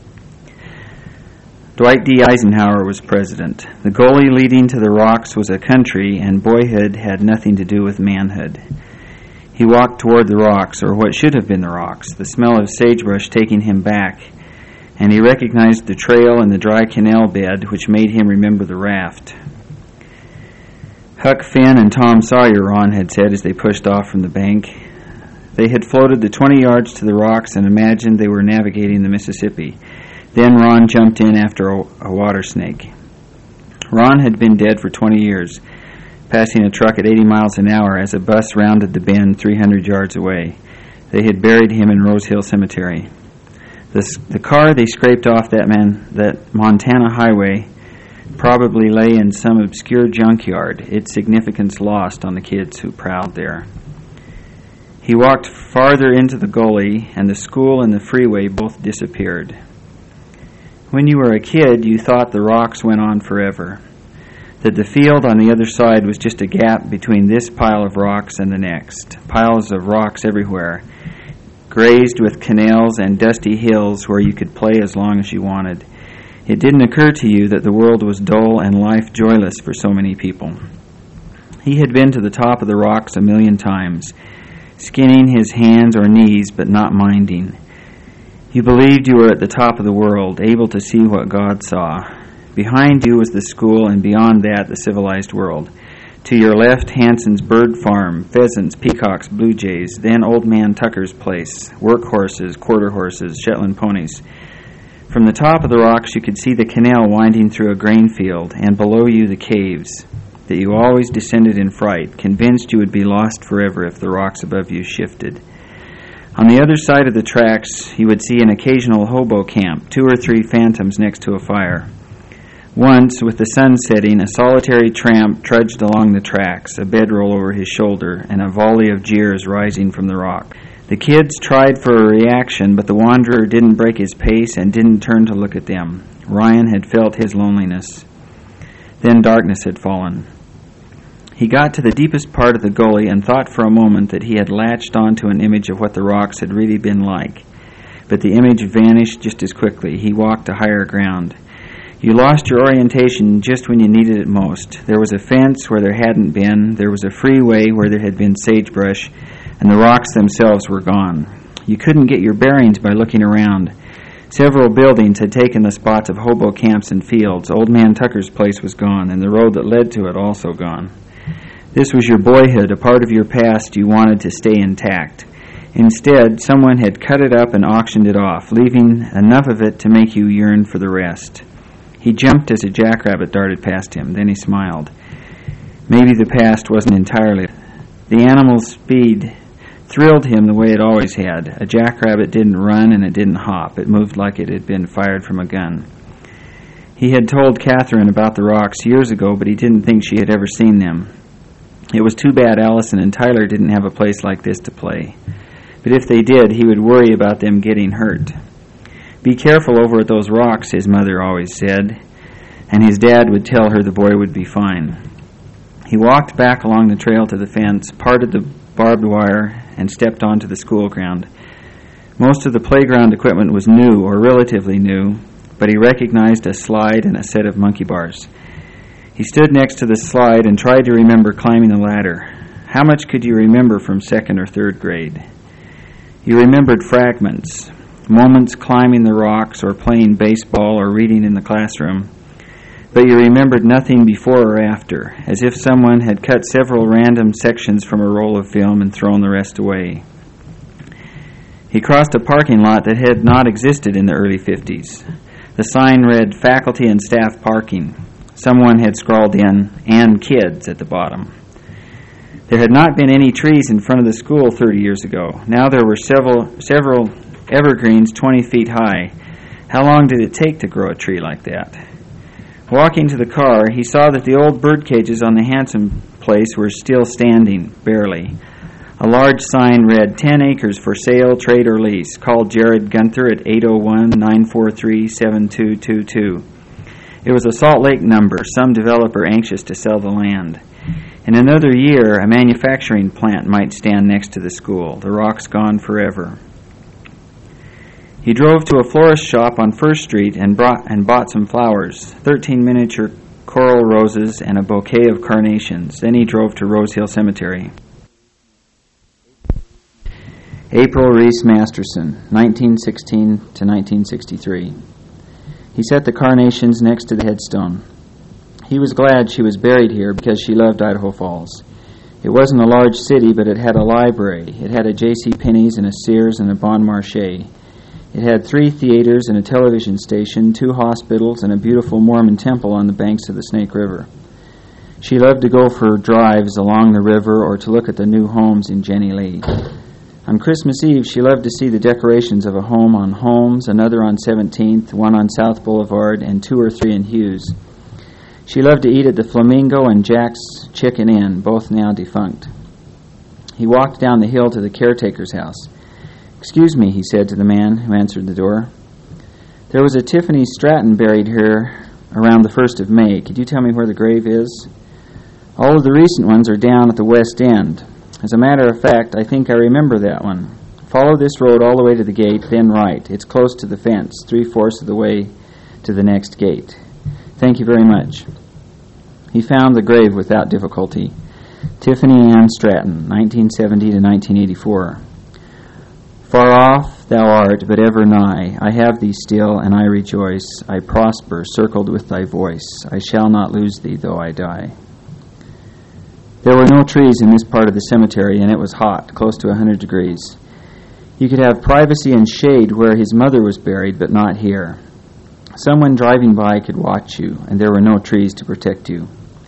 Dwight D. Eisenhower was president. The gully leading to the rocks was a country, and boyhood had nothing to do with manhood. He walked toward the rocks, or what should have been the rocks, the smell of sagebrush taking him back, and he recognized the trail and the dry canal bed, which made him remember the raft. Huck Finn and Tom Sawyer, Ron had said as they pushed off from the bank. They had floated the twenty yards to the rocks and imagined they were navigating the Mississippi. Then Ron jumped in after a, a water snake. Ron had been dead for twenty years, passing a truck at eighty miles an hour as a bus rounded the bend three hundred yards away. They had buried him in Rose Hill Cemetery. The, the car they scraped off that man, that Montana highway probably lay in some obscure junkyard, its significance lost on the kids who prowled there. He walked farther into the gully, and the school and the freeway both disappeared. When you were a kid, you thought the rocks went on forever, that the field on the other side was just a gap between this pile of rocks and the next, piles of rocks everywhere, grazed with canals and dusty hills where you could play as long as you wanted. It didn't occur to you that the world was dull and life joyless for so many people. He had been to the top of the rocks a million times, skinning his hands or knees but not minding. You believed you were at the top of the world, able to see what God saw. Behind you was the school, and beyond that the civilized world. To your left, Hanson's bird farm, pheasants, peacocks, blue jays, then Old Man Tucker's place, work horses, quarter horses, Shetland ponies. From the top of the rocks you could see the canal winding through a grain field, and below you the caves, that you always descended in fright, convinced you would be lost forever if the rocks above you shifted. On the other side of the tracks you would see an occasional hobo camp, two or three phantoms next to a fire. Once, with the sun setting, a solitary tramp trudged along the tracks, a bedroll over his shoulder, and a volley of jeers rising from the rock. The kids tried for a reaction, but the wanderer didn't break his pace and didn't turn to look at them. Ryan had felt his loneliness. Then darkness had fallen. He got to the deepest part of the gully and thought for a moment that he had latched onto an image of what the rocks had really been like. But the image vanished just as quickly. He walked to higher ground. You lost your orientation just when you needed it most. There was a fence where there hadn't been. There was a freeway where there had been sagebrush, and the rocks themselves were gone. You couldn't get your bearings by looking around. Several buildings had taken the spots of hobo camps and fields. Old Man Tucker's place was gone, and the road that led to it also gone. This was your boyhood, a part of your past you wanted to stay intact. Instead, someone had cut it up and auctioned it off, leaving enough of it to make you yearn for the rest. He jumped as a jackrabbit darted past him. Then he smiled. Maybe the past wasn't entirely. The animal's speed thrilled him the way it always had. A jackrabbit didn't run and it didn't hop. It moved like it had been fired from a gun. He had told Catherine about the rocks years ago, but he didn't think she had ever seen them. It was too bad Allison and Tyler didn't have a place like this to play. But if they did, he would worry about them getting hurt. Be careful over at those rocks, his mother always said, and his dad would tell her the boy would be fine. He walked back along the trail to the fence, parted the barbed wire, and stepped onto the school ground. Most of the playground equipment was new or relatively new, but he recognized a slide and a set of monkey bars. He stood next to the slide and tried to remember climbing the ladder. How much could you remember from second or third grade? You remembered fragments, moments climbing the rocks or playing baseball or reading in the classroom, but you remembered nothing before or after, as if someone had cut several random sections from a roll of film and thrown the rest away. He crossed a parking lot that had not existed in the early fifties. The sign read, "Faculty and Staff Parking." Someone had scrawled in, "and kids" at the bottom. There had not been any trees in front of the school thirty years ago. Now there were several several evergreens twenty feet high. How long did it take to grow a tree like that? Walking to the car, he saw that the old bird cages on the Hanson place were still standing, barely. A large sign read, ten acres for sale, trade, or lease. Call Jared Gunther at eight oh one, nine four three, seven two two two. It was a Salt Lake number, some developer anxious to sell the land. In another year, a manufacturing plant might stand next to the school. The rocks gone forever. He drove to a florist shop on First Street and, brought, and bought some flowers, thirteen miniature coral roses and a bouquet of carnations. Then he drove to Rose Hill Cemetery. April Reese Masterson, nineteen sixteen to nineteen sixty-three. He set the carnations next to the headstone. He was glad she was buried here because she loved Idaho Falls. It wasn't a large city, but it had a library. It had a J C. Penney's and a Sears and a Bon Marché. It had three theaters and a television station, two hospitals, and a beautiful Mormon temple on the banks of the Snake River. She loved to go for drives along the river or to look at the new homes in Jenny Lee. On Christmas Eve, she loved to see the decorations of a home on Holmes, another on seventeenth, one on South Boulevard, and two or three in Hughes. She loved to eat at the Flamingo and Jack's Chicken Inn, both now defunct. He walked down the hill to the caretaker's house. "Excuse me," he said to the man who answered the door. "There was a Tiffany Stratton buried here around the first of May. Could you tell me where the grave is?" "All of the recent ones are down at the west end. As a matter of fact, I think I remember that one. Follow this road all the way to the gate, then right. It's close to the fence, three-fourths of the way to the next gate. Thank you very much." He found the grave without difficulty. Tiffany Ann Stratton, nineteen seventy to nineteen eighty-four. "Far off thou art, but ever nigh. I have thee still, and I rejoice. I prosper, circled with thy voice. I shall not lose thee, though I die." There were no trees in this part of the cemetery, and it was hot, close to one hundred degrees. You could have privacy and shade where his mother was buried, but not here. Someone driving by could watch you, and there were no trees to protect you.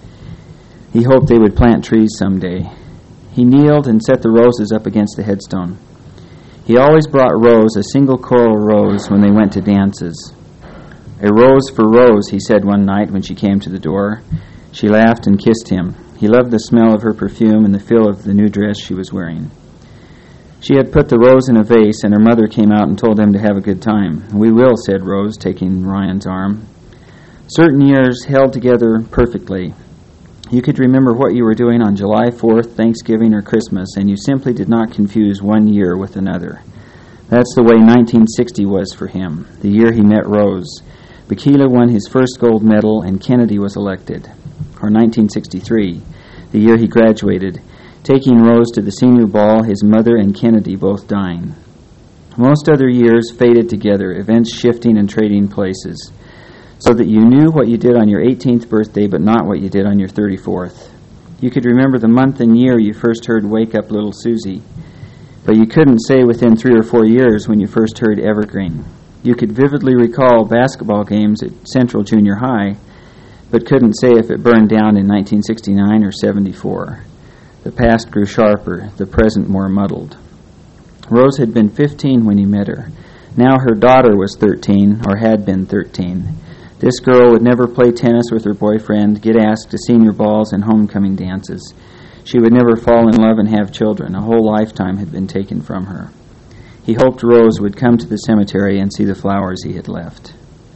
He hoped they would plant trees someday. He kneeled and set the roses up against the headstone. He always brought Rose a single coral rose when they went to dances. "A rose for Rose," he said one night when she came to the door. She laughed and kissed him. He loved the smell of her perfume and the feel of the new dress she was wearing. She had put the rose in a vase, and her mother came out and told them to have a good time. "We will," said Rose, taking Ryan's arm. Certain years held together perfectly. You could remember what you were doing on July fourth, Thanksgiving, or Christmas, and you simply did not confuse one year with another. That's the way nineteen sixty was for him, the year he met Rose. Bikila won his first gold medal, and Kennedy was elected. Or nineteen sixty-three, the year he graduated, taking Rose to the senior ball, his mother and Kennedy both dying. Most other years faded together, events shifting and trading places, so that you knew what you did on your eighteenth birthday, but not what you did on your thirty-fourth. You could remember the month and year you first heard "Wake Up Little Susie," but you couldn't say within three or four years when you first heard "Evergreen." You could vividly recall basketball games at Central Junior High, but couldn't say if it burned down in nineteen sixty-nine or seventy-four. The past grew sharper, the present more muddled. Rose had been fifteen when he met her. Now her daughter was thirteen, or had been thirteen. This girl would never play tennis with her boyfriend, get asked to senior balls and homecoming dances. She would never fall in love and have children. A whole lifetime had been taken from her. He hoped Rose would come to the cemetery and see the flowers he had left.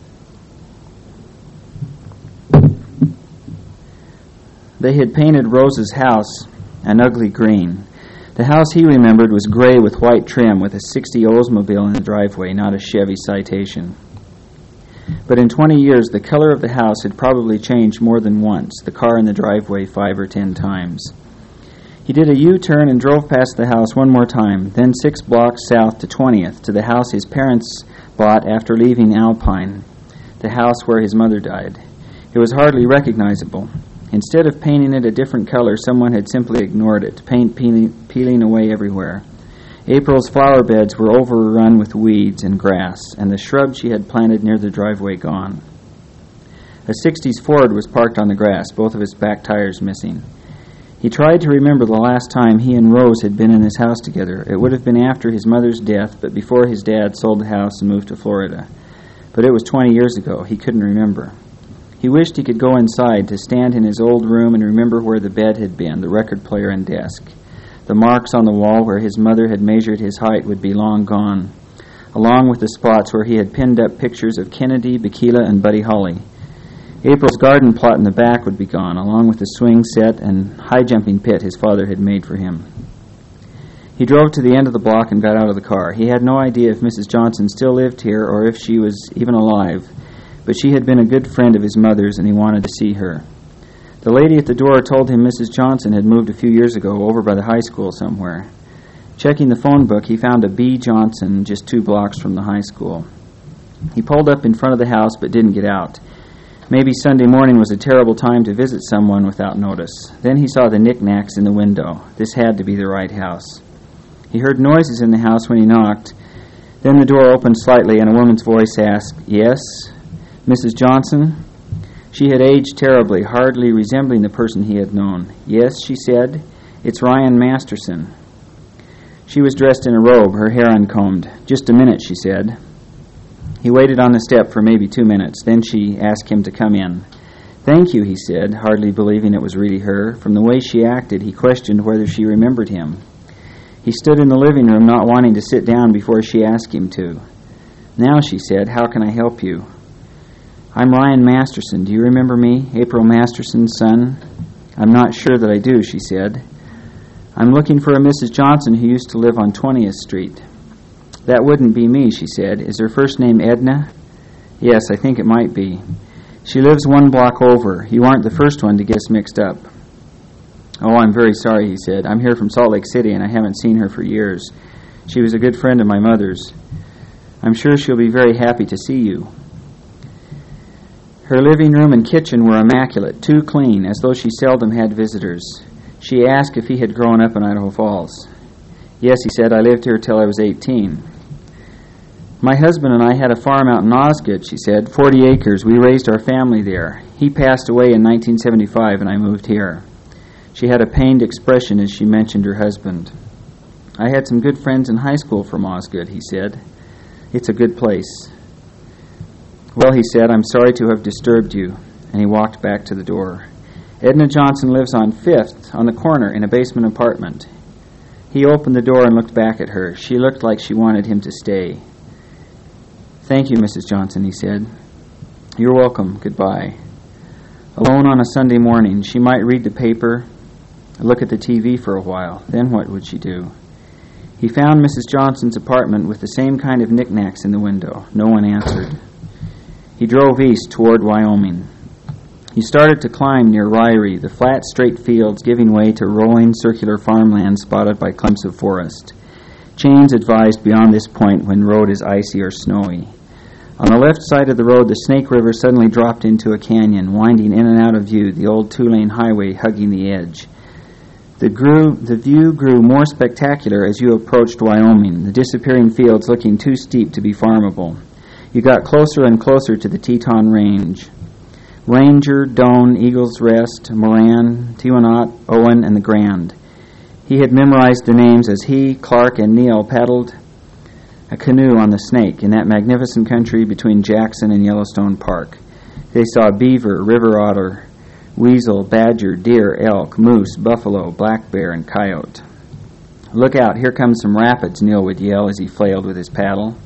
They had painted Rose's house an ugly green. The house he remembered was gray with white trim, with a sixty Oldsmobile in the driveway, not a Chevy Citation. But in twenty years, the color of the house had probably changed more than once, the car in the driveway five or ten times. He did a U-turn and drove past the house one more time, then six blocks south to twentieth, to the house his parents bought after leaving Alpine, the house where his mother died. It was hardly recognizable. Instead of painting it a different color, someone had simply ignored it, paint peeling, peeling away everywhere. April's flower beds were overrun with weeds and grass, and the shrubs she had planted near the driveway gone. A sixties Ford was parked on the grass, both of its back tires missing. He tried to remember the last time he and Rose had been in his house together. It would have been after his mother's death, but before his dad sold the house and moved to Florida. But it was twenty years ago. He couldn't remember. He wished he could go inside, to stand in his old room and remember where the bed had been, the record player and desk. The marks on the wall where his mother had measured his height would be long gone, along with the spots where he had pinned up pictures of Kennedy, Bikila, and Buddy Holly. April's garden plot in the back would be gone, along with the swing set and high-jumping pit his father had made for him. He drove to the end of the block and got out of the car. He had no idea if Missus Johnson still lived here or if she was even alive, but she had been a good friend of his mother's, and he wanted to see her. The lady at the door told him Missus Johnson had moved a few years ago over by the high school somewhere. Checking the phone book, he found a B. Johnson just two blocks from the high school. He pulled up in front of the house but didn't get out. Maybe Sunday morning was a terrible time to visit someone without notice. Then he saw the knickknacks in the window. This had to be the right house. He heard noises in the house when he knocked. Then the door opened slightly and a woman's voice asked, "Yes, Missus Johnson?" She had aged terribly, hardly resembling the person he had known. "Yes," she said, "it's Ryan Masterson." She was dressed in a robe, her hair uncombed. "Just a minute," she said. He waited on the step for maybe two minutes. Then she asked him to come in. "Thank you," he said, hardly believing it was really her. From the way she acted, he questioned whether she remembered him. He stood in the living room, not wanting to sit down before she asked him to. "Now," she said, "how can I help you?" "I'm Ryan Masterson. Do you remember me? April Masterson's son?" "I'm not sure that I do," she said. "I'm looking for a Missus Johnson who used to live on twentieth Street. "That wouldn't be me," she said. "Is her first name Edna?" "Yes, I think it might be. She lives one block over. You aren't the first one to get us mixed up." "Oh, I'm very sorry," he said. "I'm here from Salt Lake City, and I haven't seen her for years. She was a good friend of my mother's. I'm sure she'll be very happy to see you." Her living room and kitchen were immaculate, too clean, as though she seldom had visitors. She asked if he had grown up in Idaho Falls. "Yes," he said, "I lived here till I was eighteen. "My husband and I had a farm out in Osgood," she said, forty acres. We raised our family there. He passed away in nineteen seventy-five, and I moved here." She had a pained expression as she mentioned her husband. "I had some good friends in high school from Osgood," he said. "It's a good place." "Well," he said, "I'm sorry to have disturbed you," and he walked back to the door. "Edna Johnson lives on Fifth, on the corner, in a basement apartment." He opened the door and looked back at her. She looked like she wanted him to stay. "Thank you, Missus Johnson," he said. "You're welcome. Goodbye." Alone on a Sunday morning, she might read the paper, look at the T V for a while. Then what would she do? He found Missus Johnson's apartment with the same kind of knickknacks in the window. No one answered. He drove east toward Wyoming. He started to climb near Ryrie, the flat, straight fields giving way to rolling, circular farmland spotted by clumps of forest. Chains advised beyond this point when road is icy or snowy. On the left side of the road, the Snake River suddenly dropped into a canyon, winding in and out of view, the old two-lane highway hugging the edge. The, grew, the view grew more spectacular as you approached Wyoming, the disappearing fields looking too steep to be farmable. You got closer and closer to the Teton Range. Ranger, Doane, Eagle's Rest, Moran, Tiwanaut, Owen, and the Grand. He had memorized the names as he, Clark, and Neil paddled a canoe on the Snake in that magnificent country between Jackson and Yellowstone Park. They saw beaver, river otter, weasel, badger, deer, elk, moose, buffalo, black bear, and coyote. "Look out, here comes some rapids," Neil would yell as he flailed with his paddle.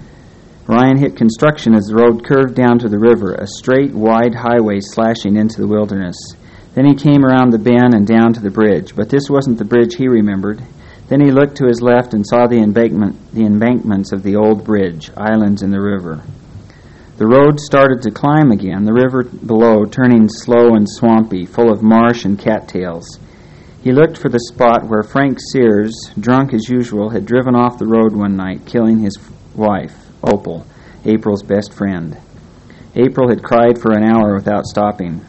Ryan hit construction as the road curved down to the river, a straight, wide highway slashing into the wilderness. Then he came around the bend and down to the bridge, but this wasn't the bridge he remembered. Then he looked to his left and saw the embankment, the embankments of the old bridge, islands in the river. The road started to climb again, the river below turning slow and swampy, full of marsh and cattails. He looked for the spot where Frank Sears, drunk as usual, had driven off the road one night, killing his wife, Opal, April's best friend. April had cried for an hour without stopping,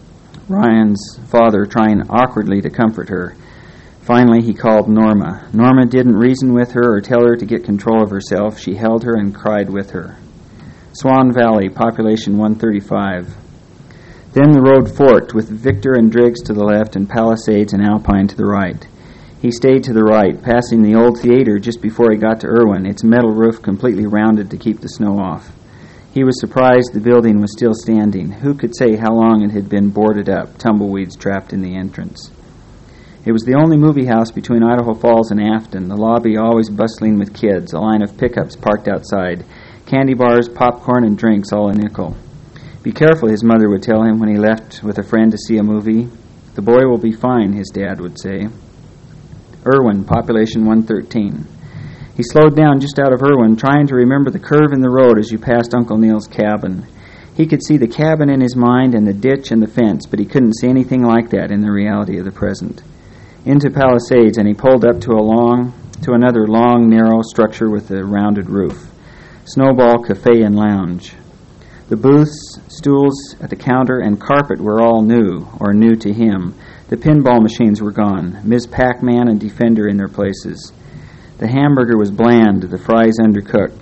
Ryan's father trying awkwardly to comfort her. Finally, he called Norma. Norma didn't reason with her or tell her to get control of herself. She held her and cried with her. Swan Valley, population one thirty-five. Then the road forked, with Victor and Driggs to the left and Palisades and Alpine to the right. He stayed to the right, passing the old theater just before he got to Irwin, its metal roof completely rounded to keep the snow off. He was surprised the building was still standing. Who could say how long it had been boarded up, tumbleweeds trapped in the entrance? It was the only movie house between Idaho Falls and Afton, the lobby always bustling with kids, a line of pickups parked outside, candy bars, popcorn, and drinks, all a nickel. Be careful, his mother would tell him when he left with a friend to see a movie. The boy will be fine, his dad would say. Irwin, population one thirteen. He slowed down just out of Irwin, trying to remember the curve in the road as you passed Uncle Neil's cabin. He could see the cabin in his mind and the ditch and the fence, but he couldn't see anything like that in the reality of the present. Into Palisades, and he pulled up to a long, to another long, narrow structure with a rounded roof. Snowball Cafe and Lounge. The booths, stools at the counter, and carpet were all new, or new to him. The pinball machines were gone, Miz Pac-Man and Defender in their places. The hamburger was bland, the fries undercooked,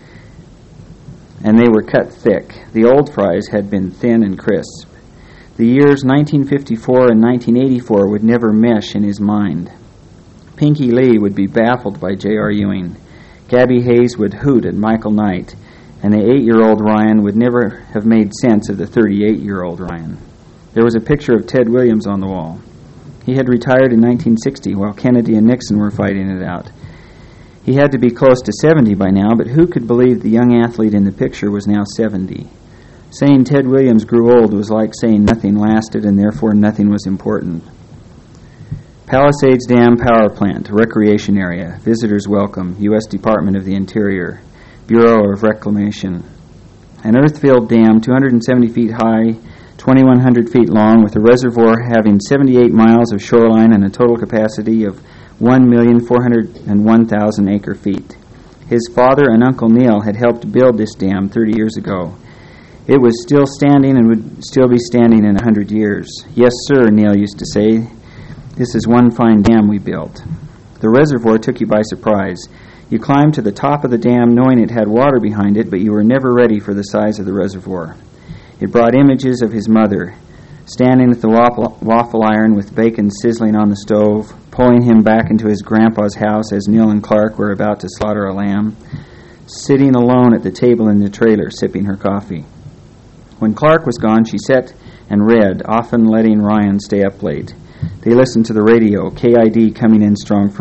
and they were cut thick. The old fries had been thin and crisp. The years nineteen fifty-four and nineteen eighty-four would never mesh in his mind. Pinky Lee would be baffled by J R. Ewing. Gabby Hayes would hoot at Michael Knight, and the eight-year-old Ryan would never have made sense of the thirty-eight-year-old Ryan. There was a picture of Ted Williams on the wall. He had retired in nineteen sixty while Kennedy and Nixon were fighting it out. He had to be close to seventy by now, but who could believe the young athlete in the picture was now seventy? Saying Ted Williams grew old was like saying nothing lasted and therefore nothing was important. Palisades Dam Power Plant, recreation area, visitors welcome, U S Department of the Interior, Bureau of Reclamation. An earth-filled dam, two hundred seventy feet high, twenty-one hundred feet long, with a reservoir having seventy-eight miles of shoreline and a total capacity of one million four hundred one thousand acre feet. His father and Uncle Neil had helped build this dam thirty years ago. It was still standing and would still be standing in a hundred years. Yes, sir, Neil used to say. This is one fine dam we built. The reservoir took you by surprise. You climbed to the top of the dam knowing it had water behind it, but you were never ready for the size of the reservoir. It brought images of his mother, standing at the waffle, waffle iron with bacon sizzling on the stove, pulling him back into his grandpa's house as Neil and Clark were about to slaughter a lamb, sitting alone at the table in the trailer sipping her coffee. When Clark was gone, she sat and read, often letting Ryan stay up late. They listened to the radio, K I D coming in strong from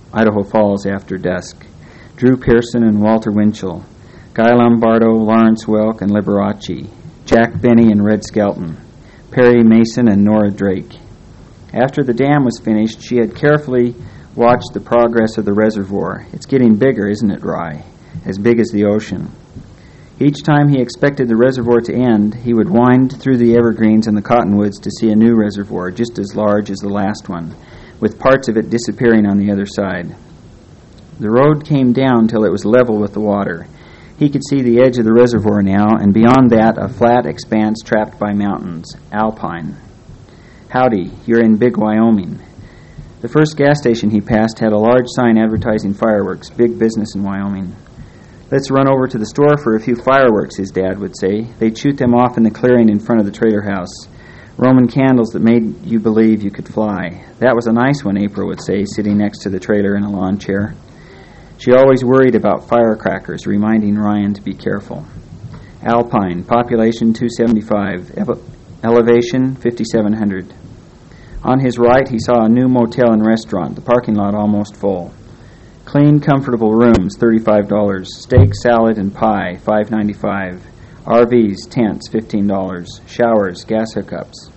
Idaho Falls after dusk. Drew Pearson and Walter Winchell, Guy Lombardo, Lawrence Welk, and Liberace, Jack Benny and Red Skelton, Perry Mason and Nora Drake. After the dam was finished, she had carefully watched the progress of the reservoir. It's getting bigger, isn't it, Rye? As big as the ocean. Each time he expected the reservoir to end, he would wind through the evergreens and the cottonwoods to see a new reservoir, just as large as the last one, with parts of it disappearing on the other side. The road came down till it was level with the water. He could see the edge of the reservoir now, and beyond that a flat expanse trapped by mountains, alpine. Howdy, you're in Big Wyoming. The first gas station he passed had a large sign advertising fireworks, big business in Wyoming. Let's run over to the store for a few fireworks, his dad would say. They'd shoot them off in the clearing in front of the trailer house. Roman candles that made you believe you could fly. That was a nice one, April would say, sitting next to the trailer in a lawn chair. She always worried about firecrackers, reminding Ryan to be careful. Alpine, population two seventy-five, ele- elevation fifty-seven hundred. On his right, he saw a new motel and restaurant, the parking lot almost full. Clean, comfortable rooms, thirty-five dollars. Steak, salad, and pie, five ninety-five. R Vs, tents, fifteen dollars. Showers, gas hookups.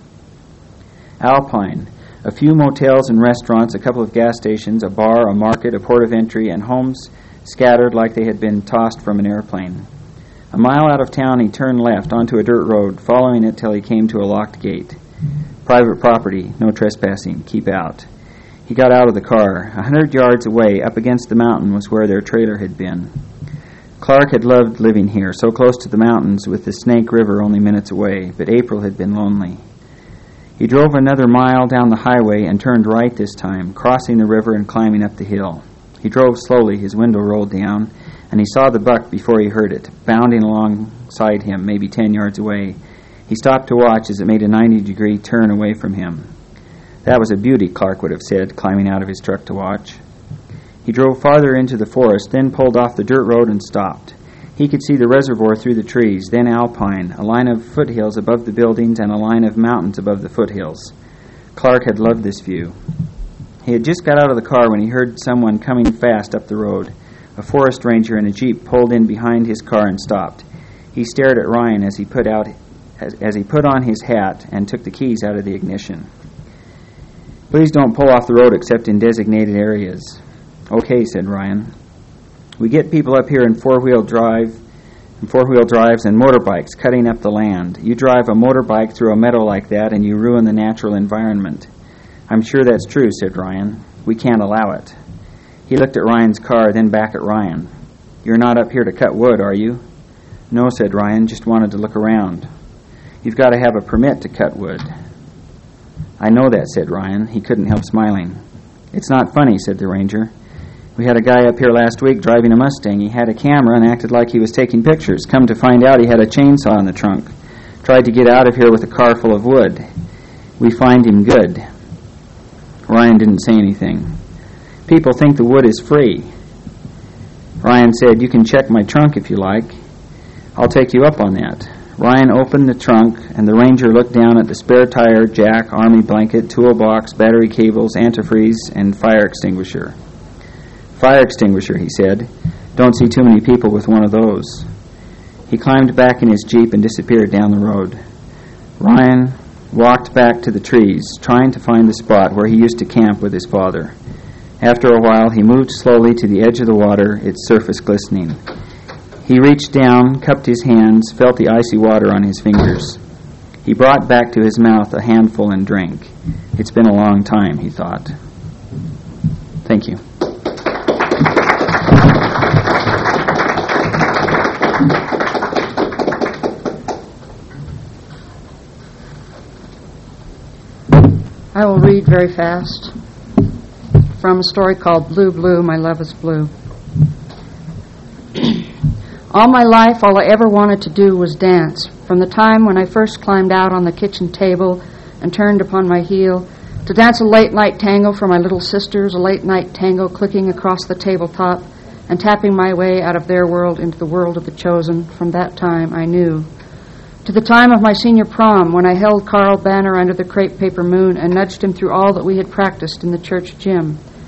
Alpine, a few motels and restaurants, a couple of gas stations, a bar, a market, a port of entry, and homes scattered like they had been tossed from an airplane. A mile out of town, he turned left onto a dirt road, following it till he came to a locked gate. Private property, no trespassing, keep out. He got out of the car. A hundred yards away, up against the mountain, was where their trailer had been. Clark had loved living here, so close to the mountains, with the Snake River only minutes away, but April had been lonely. He drove another mile down the highway and turned right this time, crossing the river and climbing up the hill. He drove slowly, his window rolled down, and he saw the buck before he heard it, bounding alongside him, maybe ten yards away. He stopped to watch as it made a ninety-degree turn away from him. That was a beauty, Clark would have said, climbing out of his truck to watch. He drove farther into the forest, then pulled off the dirt road and stopped. He could see the reservoir through the trees, then alpine, a line of foothills above the buildings and a line of mountains above the foothills. Clark had loved this view. He had just got out of the car when he heard someone coming fast up the road. A forest ranger in a jeep pulled in behind his car and stopped. He stared at Ryan as he put out as, as he put on his hat and took the keys out of the ignition. Please don't pull off the road except in designated areas. Okay, said Ryan. We get people up here in four-wheel drive, and four-wheel drives and motorbikes cutting up the land. You drive a motorbike through a meadow like that and you ruin the natural environment. I'm sure that's true, said Ryan. We can't allow it. He looked at Ryan's car, then back at Ryan. You're not up here to cut wood, are you? No, said Ryan, just wanted to look around. You've got to have a permit to cut wood. I know that, said Ryan. He couldn't help smiling. It's not funny, said the ranger. We had a guy up here last week driving a Mustang. He had a camera and acted like he was taking pictures. Come to find out, he had a chainsaw in the trunk. Tried to get out of here with a car full of wood. We fined him good. Ryan didn't say anything. People think the wood is free. Ryan said, you can check my trunk if you like. I'll take you up on that. Ryan opened the trunk, and the ranger looked down at the spare tire, jack, army blanket, toolbox, battery cables, antifreeze, and fire extinguisher. Fire extinguisher, he said. Don't see too many people with one of those. He climbed back in his Jeep and disappeared down the road. Ryan walked back to the trees, trying to find the spot where he used to camp with his father. After a while, he moved slowly to the edge of the water, its surface glistening. He reached down, cupped his hands, felt the icy water on his fingers. He brought back to his mouth a handful and drank. It's been a long time, he thought. Thank you. I will read very fast from a story called Blue, Blue, My Love is Blue. All my life, all I ever wanted to do was dance. From the time when I first climbed out on the kitchen table and turned upon my heel, to dance a late-night tango for my little sisters, a late-night tango clicking across the tabletop and tapping my way out of their world into the world of the chosen. From that time, I knew. To the time of my senior prom, when I held Carl Banner under the crepe paper moon and nudged him through all that we had practiced in the church gym.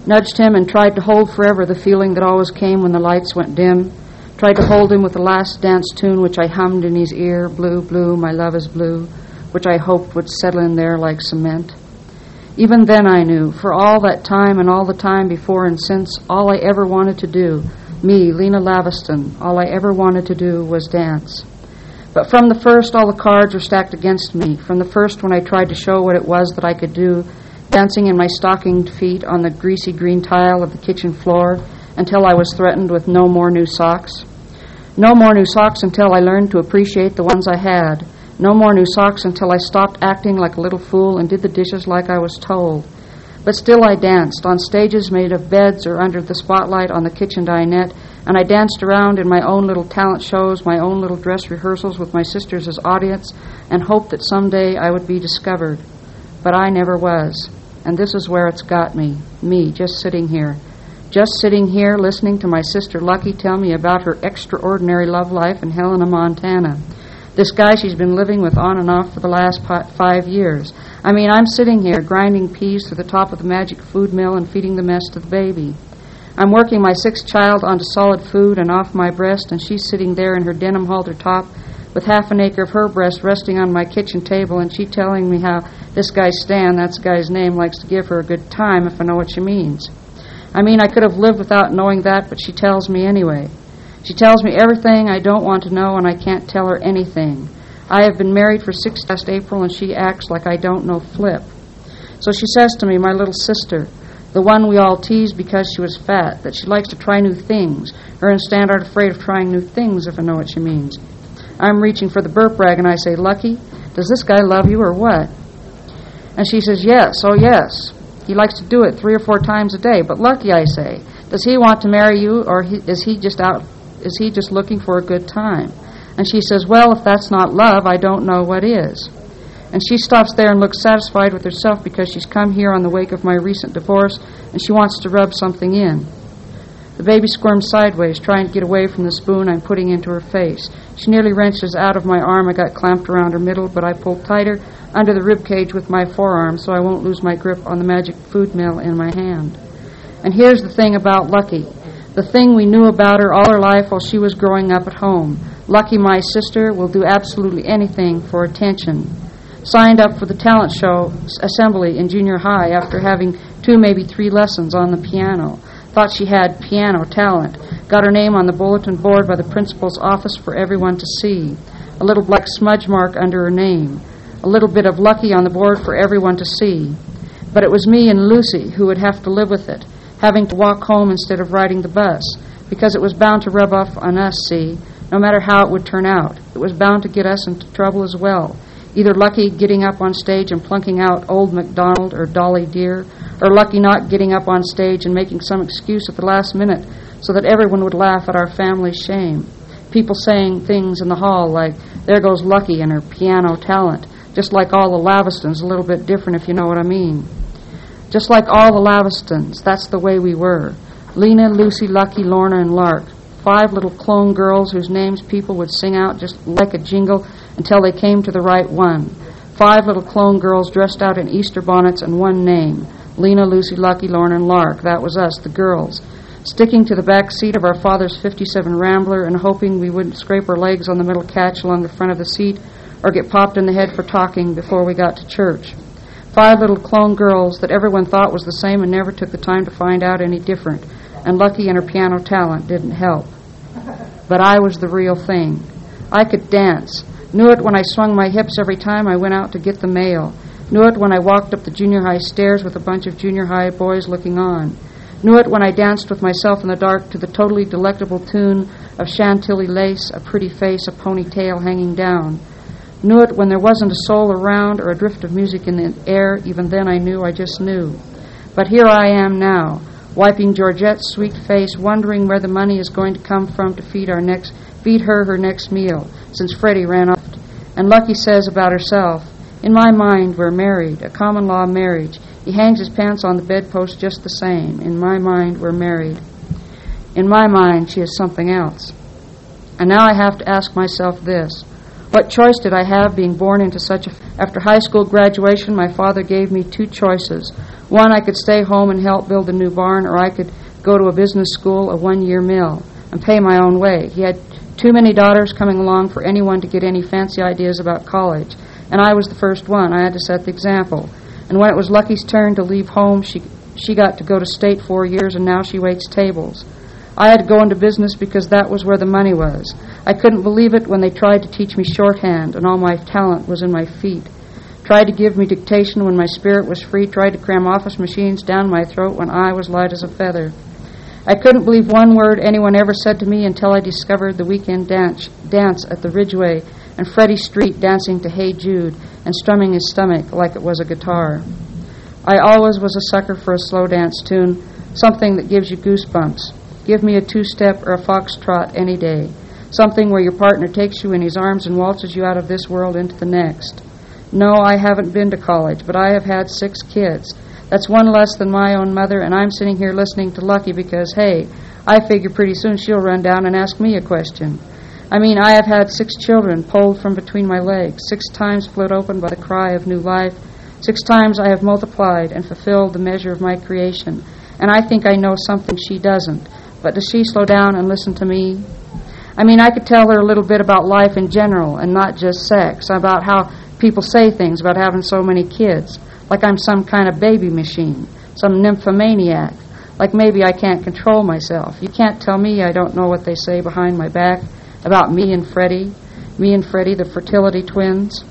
Nudged him and tried to hold forever the feeling that always came when the lights went dim. Tried to hold him with the last dance tune which I hummed in his ear, blue, blue, my love is blue, which I hoped would settle in there like cement. Even then I knew, for all that time and all the time before and since, all I ever wanted to do, me, Lena Laviston, all I ever wanted to do was dance. But from the first, all the cards were stacked against me. From the first, when I tried to show what it was that I could do, dancing in my stockinged feet on the greasy green tile of the kitchen floor, until I was threatened with no more new socks. No more new socks until I learned to appreciate the ones I had. No more new socks until I stopped acting like a little fool and did the dishes like I was told. But still I danced, on stages made of beds or under the spotlight on the kitchen dinette, and I danced around in my own little talent shows, my own little dress rehearsals with my sisters as audience, and hoped that someday I would be discovered. But I never was, and this is where it's got me, me, just sitting here. Just sitting here listening to my sister Lucky tell me about her extraordinary love life in Helena, Montana. This guy she's been living with on and off for the last pi- five years. I mean, I'm sitting here grinding peas to the top of the magic food mill and feeding the mess to the baby. I'm working my sixth child onto solid food and off my breast, and she's sitting there in her denim halter top with half an acre of her breast resting on my kitchen table, and she telling me how this guy Stan, that's the guy's name, likes to give her a good time, if I know what she means. I mean, I could have lived without knowing that, but she tells me anyway. She tells me everything I don't want to know, and I can't tell her anything. I have been married for six last April, and she acts like I don't know flip. So she says to me, my little sister, the one we all tease because she was fat, that she likes to try new things. Her and Stan aren't afraid of trying new things, if I know what she means. I'm reaching for the burp rag, and I say, Lucky, does this guy love you or what? And she says, yes, oh yes. He likes to do it three or four times a day. But Lucky, I say, does he want to marry you, or he, is he just out? Is he just looking for a good time? And she says, well, if that's not love, I don't know what is. And she stops there and looks satisfied with herself because she's come here on the wake of my recent divorce, and she wants to rub something in. The baby squirms sideways, trying to get away from the spoon I'm putting into her face. She nearly wrenches out of my arm I got clamped around her middle, but I pull tighter under the rib cage with my forearm so I won't lose my grip on the magic food mill in my hand. And here's the thing about Lucky, the thing we knew about her all her life while she was growing up at home. Lucky, my sister, will do absolutely anything for attention. Signed up for the talent show assembly in junior high after having two, maybe three lessons on the piano. Thought she had piano talent. Got her name on the bulletin board by the principal's office for everyone to see. A little black smudge mark under her name. A little bit of Lucky on the board for everyone to see. But it was me and Lucy who would have to live with it, having to walk home instead of riding the bus, because it was bound to rub off on us, see, no matter how it would turn out. It was bound to get us into trouble as well. Either Lucky getting up on stage and plunking out Old MacDonald or Dolly Dear, or Lucky not getting up on stage and making some excuse at the last minute so that everyone would laugh at our family's shame. People saying things in the hall like, there goes Lucky and her piano talent, just like all the Lavistons, a little bit different if you know what I mean. Just like all the Lavistons, that's the way we were. Lena, Lucy, Lucky, Lorna, and Lark. Five little clone girls whose names people would sing out just like a jingle until they came to the right one. Five little clone girls dressed out in Easter bonnets and one name. Lena, Lucy, Lucky, Lorna, and Lark. That was us, the girls. Sticking to the back seat of our father's fifty-seven Rambler and hoping we wouldn't scrape our legs on the middle catch along the front of the seat or get popped in the head for talking before we got to church. Five little clone girls that everyone thought was the same and never took the time to find out any different. And Lucky and her piano talent didn't help. But I was the real thing. I could dance. Knew it when I swung my hips every time I went out to get the mail. Knew it when I walked up the junior high stairs with a bunch of junior high boys looking on. Knew it when I danced with myself in the dark to the totally delectable tune of Chantilly lace, a pretty face, a ponytail hanging down. Knew it when there wasn't a soul around or a drift of music in the air. Even then I knew, I just knew. But here I am now, wiping Georgette's sweet face, wondering where the money is going to come from to feed our next, feed her her next meal, since Freddie ran off. And Lucky says about herself, in my mind we're married, a common law marriage. He hangs his pants on the bedpost just the same. In my mind we're married. In my mind she is something else. And now I have to ask myself this. What choice did I have being born into such a... After high school graduation, my father gave me two choices. One, I could stay home and help build a new barn, or I could go to a business school, a one-year mill, and pay my own way. He had too many daughters coming along for anyone to get any fancy ideas about college, and I was the first one. I had to set the example. And when it was Lucky's turn to leave home, she she got to go to state four years, and now she waits tables. I had to go into business because that was where the money was. I couldn't believe it when they tried to teach me shorthand, and all my talent was in my feet. Tried to give me dictation when my spirit was free, tried to cram office machines down my throat when I was light as a feather. I couldn't believe one word anyone ever said to me until I discovered the weekend dance, dance at the Ridgeway and Freddie Street dancing to Hey Jude and strumming his stomach like it was a guitar. I always was a sucker for a slow dance tune, something that gives you goosebumps. Give me a two-step or a foxtrot any day, something where your partner takes you in his arms and waltzes you out of this world into the next. No, I haven't been to college, but I have had six kids. That's one less than my own mother, and I'm sitting here listening to Lucky because, hey, I figure pretty soon she'll run down and ask me a question. I mean, I have had six children pulled from between my legs, six times split open by the cry of new life, six times I have multiplied and fulfilled the measure of my creation, and I think I know something she doesn't. But does she slow down and listen to me? I mean, I could tell her a little bit about life in general and not just sex, about how people say things about having so many kids, like I'm some kind of baby machine, some nymphomaniac, like maybe I can't control myself. You can't tell me I don't know what they say behind my back about me and Freddie, me and Freddie, the fertility twins.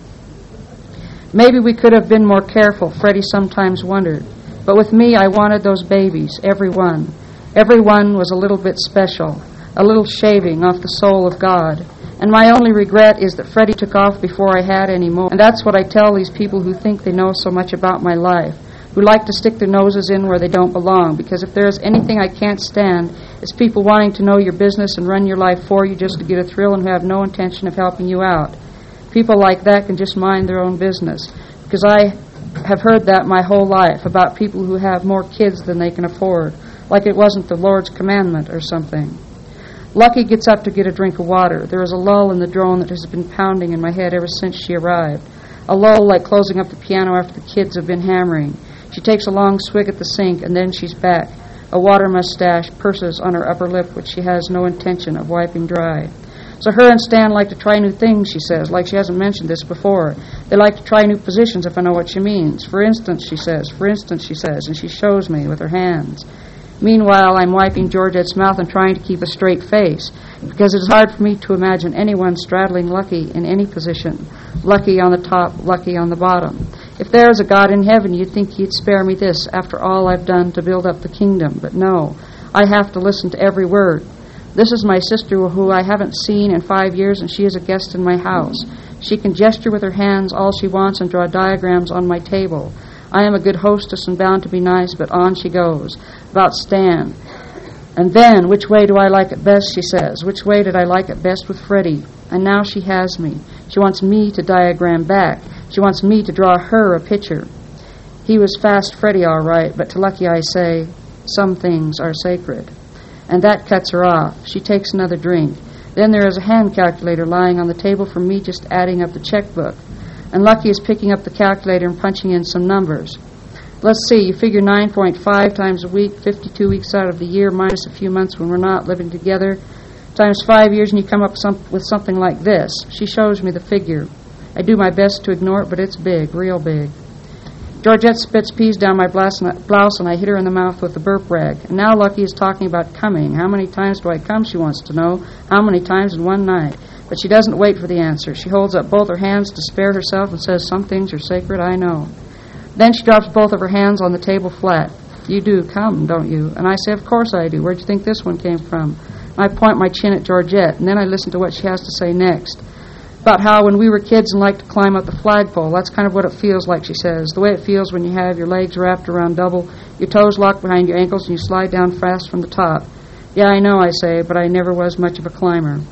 Maybe we could have been more careful, Freddie sometimes wondered. But with me, I wanted those babies, every one. Every one was a little bit special, a little shaving off the soul of God. And my only regret is that Freddie took off before I had any more. And that's what I tell these people who think they know so much about my life, who like to stick their noses in where they don't belong, because if there is anything I can't stand, it's people wanting to know your business and run your life for you just to get a thrill and who have no intention of helping you out. People like that can just mind their own business, because I have heard that my whole life about people who have more kids than they can afford, like it wasn't the Lord's commandment or something. Lucky gets up to get a drink of water. There is a lull in the drone that has been pounding in my head ever since she arrived. A lull like closing up the piano after the kids have been hammering. She takes a long swig at the sink, and then she's back. A water mustache purses on her upper lip, which she has no intention of wiping dry. So her and Stan like to try new things, she says, like she hasn't mentioned this before. They like to try new positions, if I know what she means. For instance, she says, for instance, she says, and she shows me with her hands. Meanwhile, I'm wiping Georgette's mouth and trying to keep a straight face, because it is hard for me to imagine anyone straddling Lucky in any position. Lucky on the top, Lucky on the bottom. If there is a God in heaven, you'd think he'd spare me this after all I've done to build up the kingdom. But no, I have to listen to every word. This is my sister who I haven't seen in five years, and she is a guest in my house. She can gesture with her hands all she wants and draw diagrams on my table. I am a good hostess and bound to be nice, but on she goes. About Stan. And then, which way do I like it best, she says. Which way did I like it best with Freddie? And now she has me. She wants me to diagram back. She wants me to draw her a picture. He was fast Freddie, all right, but to Lucky I say, some things are sacred. And that cuts her off. She takes another drink. Then there is a hand calculator lying on the table for me just adding up the checkbook. And Lucky is picking up the calculator and punching in some numbers. Let's see, you figure nine point five times a week, fifty-two weeks out of the year, minus a few months when we're not living together, times five years, and you come up some, with something like this. She shows me the figure. I do my best to ignore it, but it's big, real big. Georgette spits peas down my blouse, and I hit her in the mouth with the burp rag. And now Lucky is talking about coming. How many times do I come, she wants to know. How many times in one night? But she doesn't wait for the answer. She holds up both her hands to spare herself and says, some things are sacred, I know. Then she drops both of her hands on the table flat. You do come, don't you? And I say, of course I do. Where'd you think this one came from? And I point my chin at Georgette, and then I listen to what she has to say next. About how when we were kids and liked to climb up the flagpole, that's kind of what it feels like, she says. The way it feels when you have your legs wrapped around double, your toes locked behind your ankles, and you slide down fast from the top. Yeah, I know, I say, but I never was much of a climber.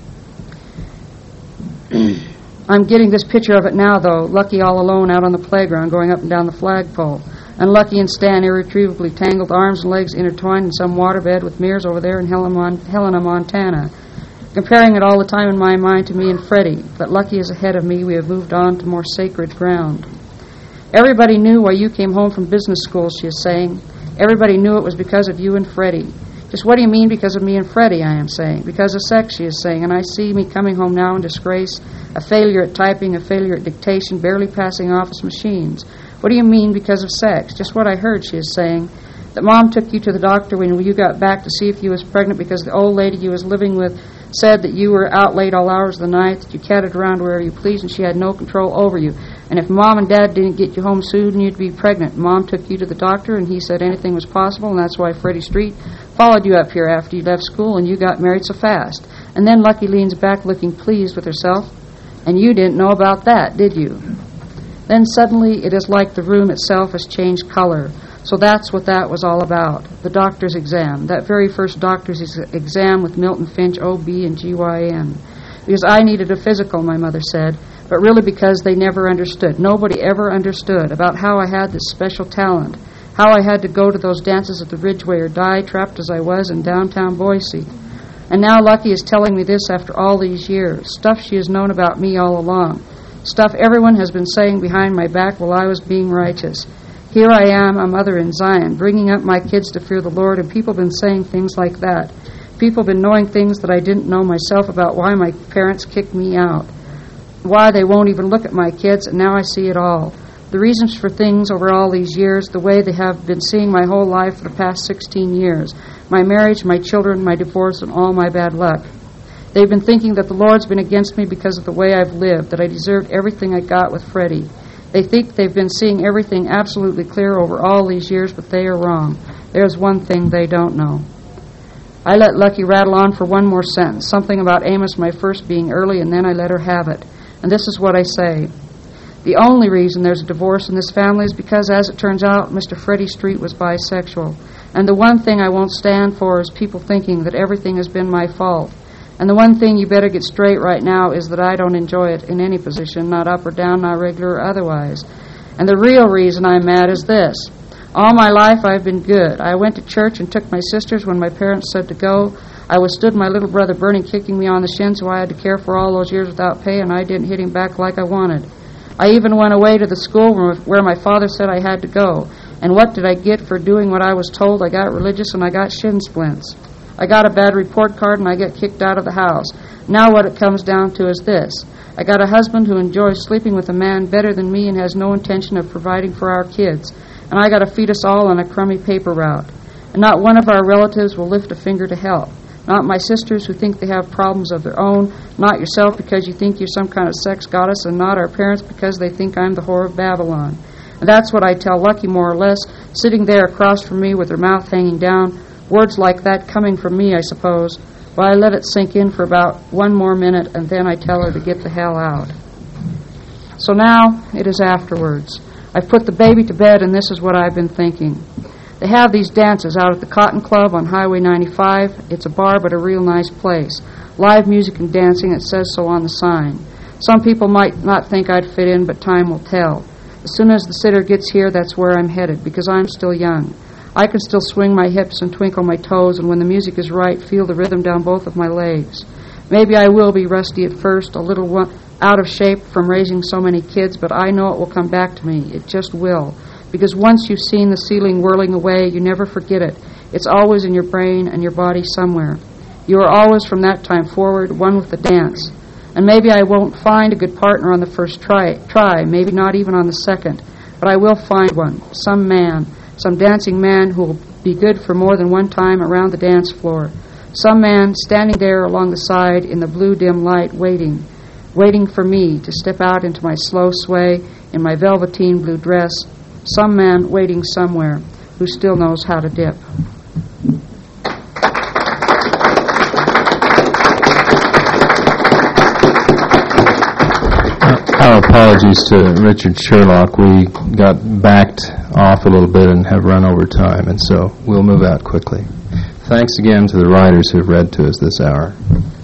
I'm getting this picture of it now, though. Lucky all alone out on the playground going up and down the flagpole. And Lucky and Stan irretrievably tangled, arms and legs intertwined in some waterbed with mirrors over there in Helena, Montana. Comparing it all the time in my mind to me and Freddie. But Lucky is ahead of me. We have moved on to more sacred ground. Everybody knew why you came home from business school, she is saying. Everybody knew it was because of you and Freddie. Just what do you mean because of me and Freddie, I am saying. Because of sex, she is saying, and I see me coming home now in disgrace, a failure at typing, a failure at dictation, barely passing office machines. What do you mean because of sex? Just what I heard, she is saying. That Mom took you to the doctor when you got back to see if you was pregnant because the old lady you was living with said that you were out late all hours of the night, that you catted around wherever you pleased, and she had no control over you. And if Mom and Dad didn't get you home soon, you'd be pregnant. Mom took you to the doctor, and he said anything was possible, and that's why Freddie Street followed you up here after you left school, and you got married so fast. And then Lucky leans back looking pleased with herself, and you didn't know about that, did you? Then suddenly it is like the room itself has changed color. So that's what that was all about, the doctor's exam, that very first doctor's ex- exam with Milton Finch, O B and G Y N. Because I needed a physical, my mother said, but really because they never understood. Nobody ever understood about how I had this special talent, how I had to go to those dances at the Ridgeway or die, trapped as I was in downtown Boise. And now Lucky is telling me this after all these years, stuff she has known about me all along, stuff everyone has been saying behind my back while I was being righteous. Here I am, a mother in Zion, bringing up my kids to fear the Lord, and people have been saying things like that. People have been knowing things that I didn't know myself about why my parents kicked me out, why they won't even look at my kids, and now I see it all. The reasons for things over all these years, the way they have been seeing my whole life for the past sixteen years, my marriage, my children, my divorce, and all my bad luck. They've been thinking that the Lord's been against me because of the way I've lived, that I deserved everything I got with Freddie. They think they've been seeing everything absolutely clear over all these years, but they are wrong. There's one thing they don't know. I let Lucky rattle on for one more sentence, something about Amos, my first, being early, and then I let her have it. And this is what I say. The only reason there's a divorce in this family is because, as it turns out, Mister Freddie Street was bisexual. And the one thing I won't stand for is people thinking that everything has been my fault. And the one thing you better get straight right now is that I don't enjoy it in any position, not up or down, not regular or otherwise. And the real reason I'm mad is this. All my life I've been good. I went to church and took my sisters when my parents said to go. I withstood my little brother Bernie kicking me on the shins, who I had to care for all those years without pay, and I didn't hit him back like I wanted. I even went away to the school where my father said I had to go. And what did I get for doing what I was told? I got religious and I got shin splints. I got a bad report card and I got kicked out of the house. Now what it comes down to is this. I got a husband who enjoys sleeping with a man better than me and has no intention of providing for our kids. And I got to feed us all on a crummy paper route. And not one of our relatives will lift a finger to help. Not my sisters who think they have problems of their own. Not yourself because you think you're some kind of sex goddess. And not our parents because they think I'm the whore of Babylon. And that's what I tell Lucky more or less, sitting there across from me with her mouth hanging down. Words like that coming from me, I suppose. Well, I let it sink in for about one more minute, and then I tell her to get the hell out. So now it is afterwards. I've put the baby to bed, and this is what I've been thinking. They have these dances out at the Cotton Club on Highway ninety-five. It's a bar, but a real nice place. Live music and dancing, it says so on the sign. Some people might not think I'd fit in, but time will tell. As soon as the sitter gets here, that's where I'm headed, because I'm still young. I can still swing my hips and twinkle my toes, and when the music is right, feel the rhythm down both of my legs. Maybe I will be rusty at first, a little one, out of shape from raising so many kids, but I know it will come back to me. It just will. Because once you've seen the ceiling whirling away, you never forget it. It's always in your brain and your body somewhere. You are always, from that time forward, one with the dance. And maybe I won't find a good partner on the first try, try, maybe not even on the second, but I will find one, some man, some dancing man who will be good for more than one time around the dance floor. Some man standing there along the side in the blue dim light waiting, waiting for me to step out into my slow sway in my velveteen blue dress. Some man waiting somewhere who still knows how to dip. Our apologies to Richard Sherlock. We got backed off a little bit and have run over time, and so we'll move out quickly. Thanks again to the writers who have read to us this hour.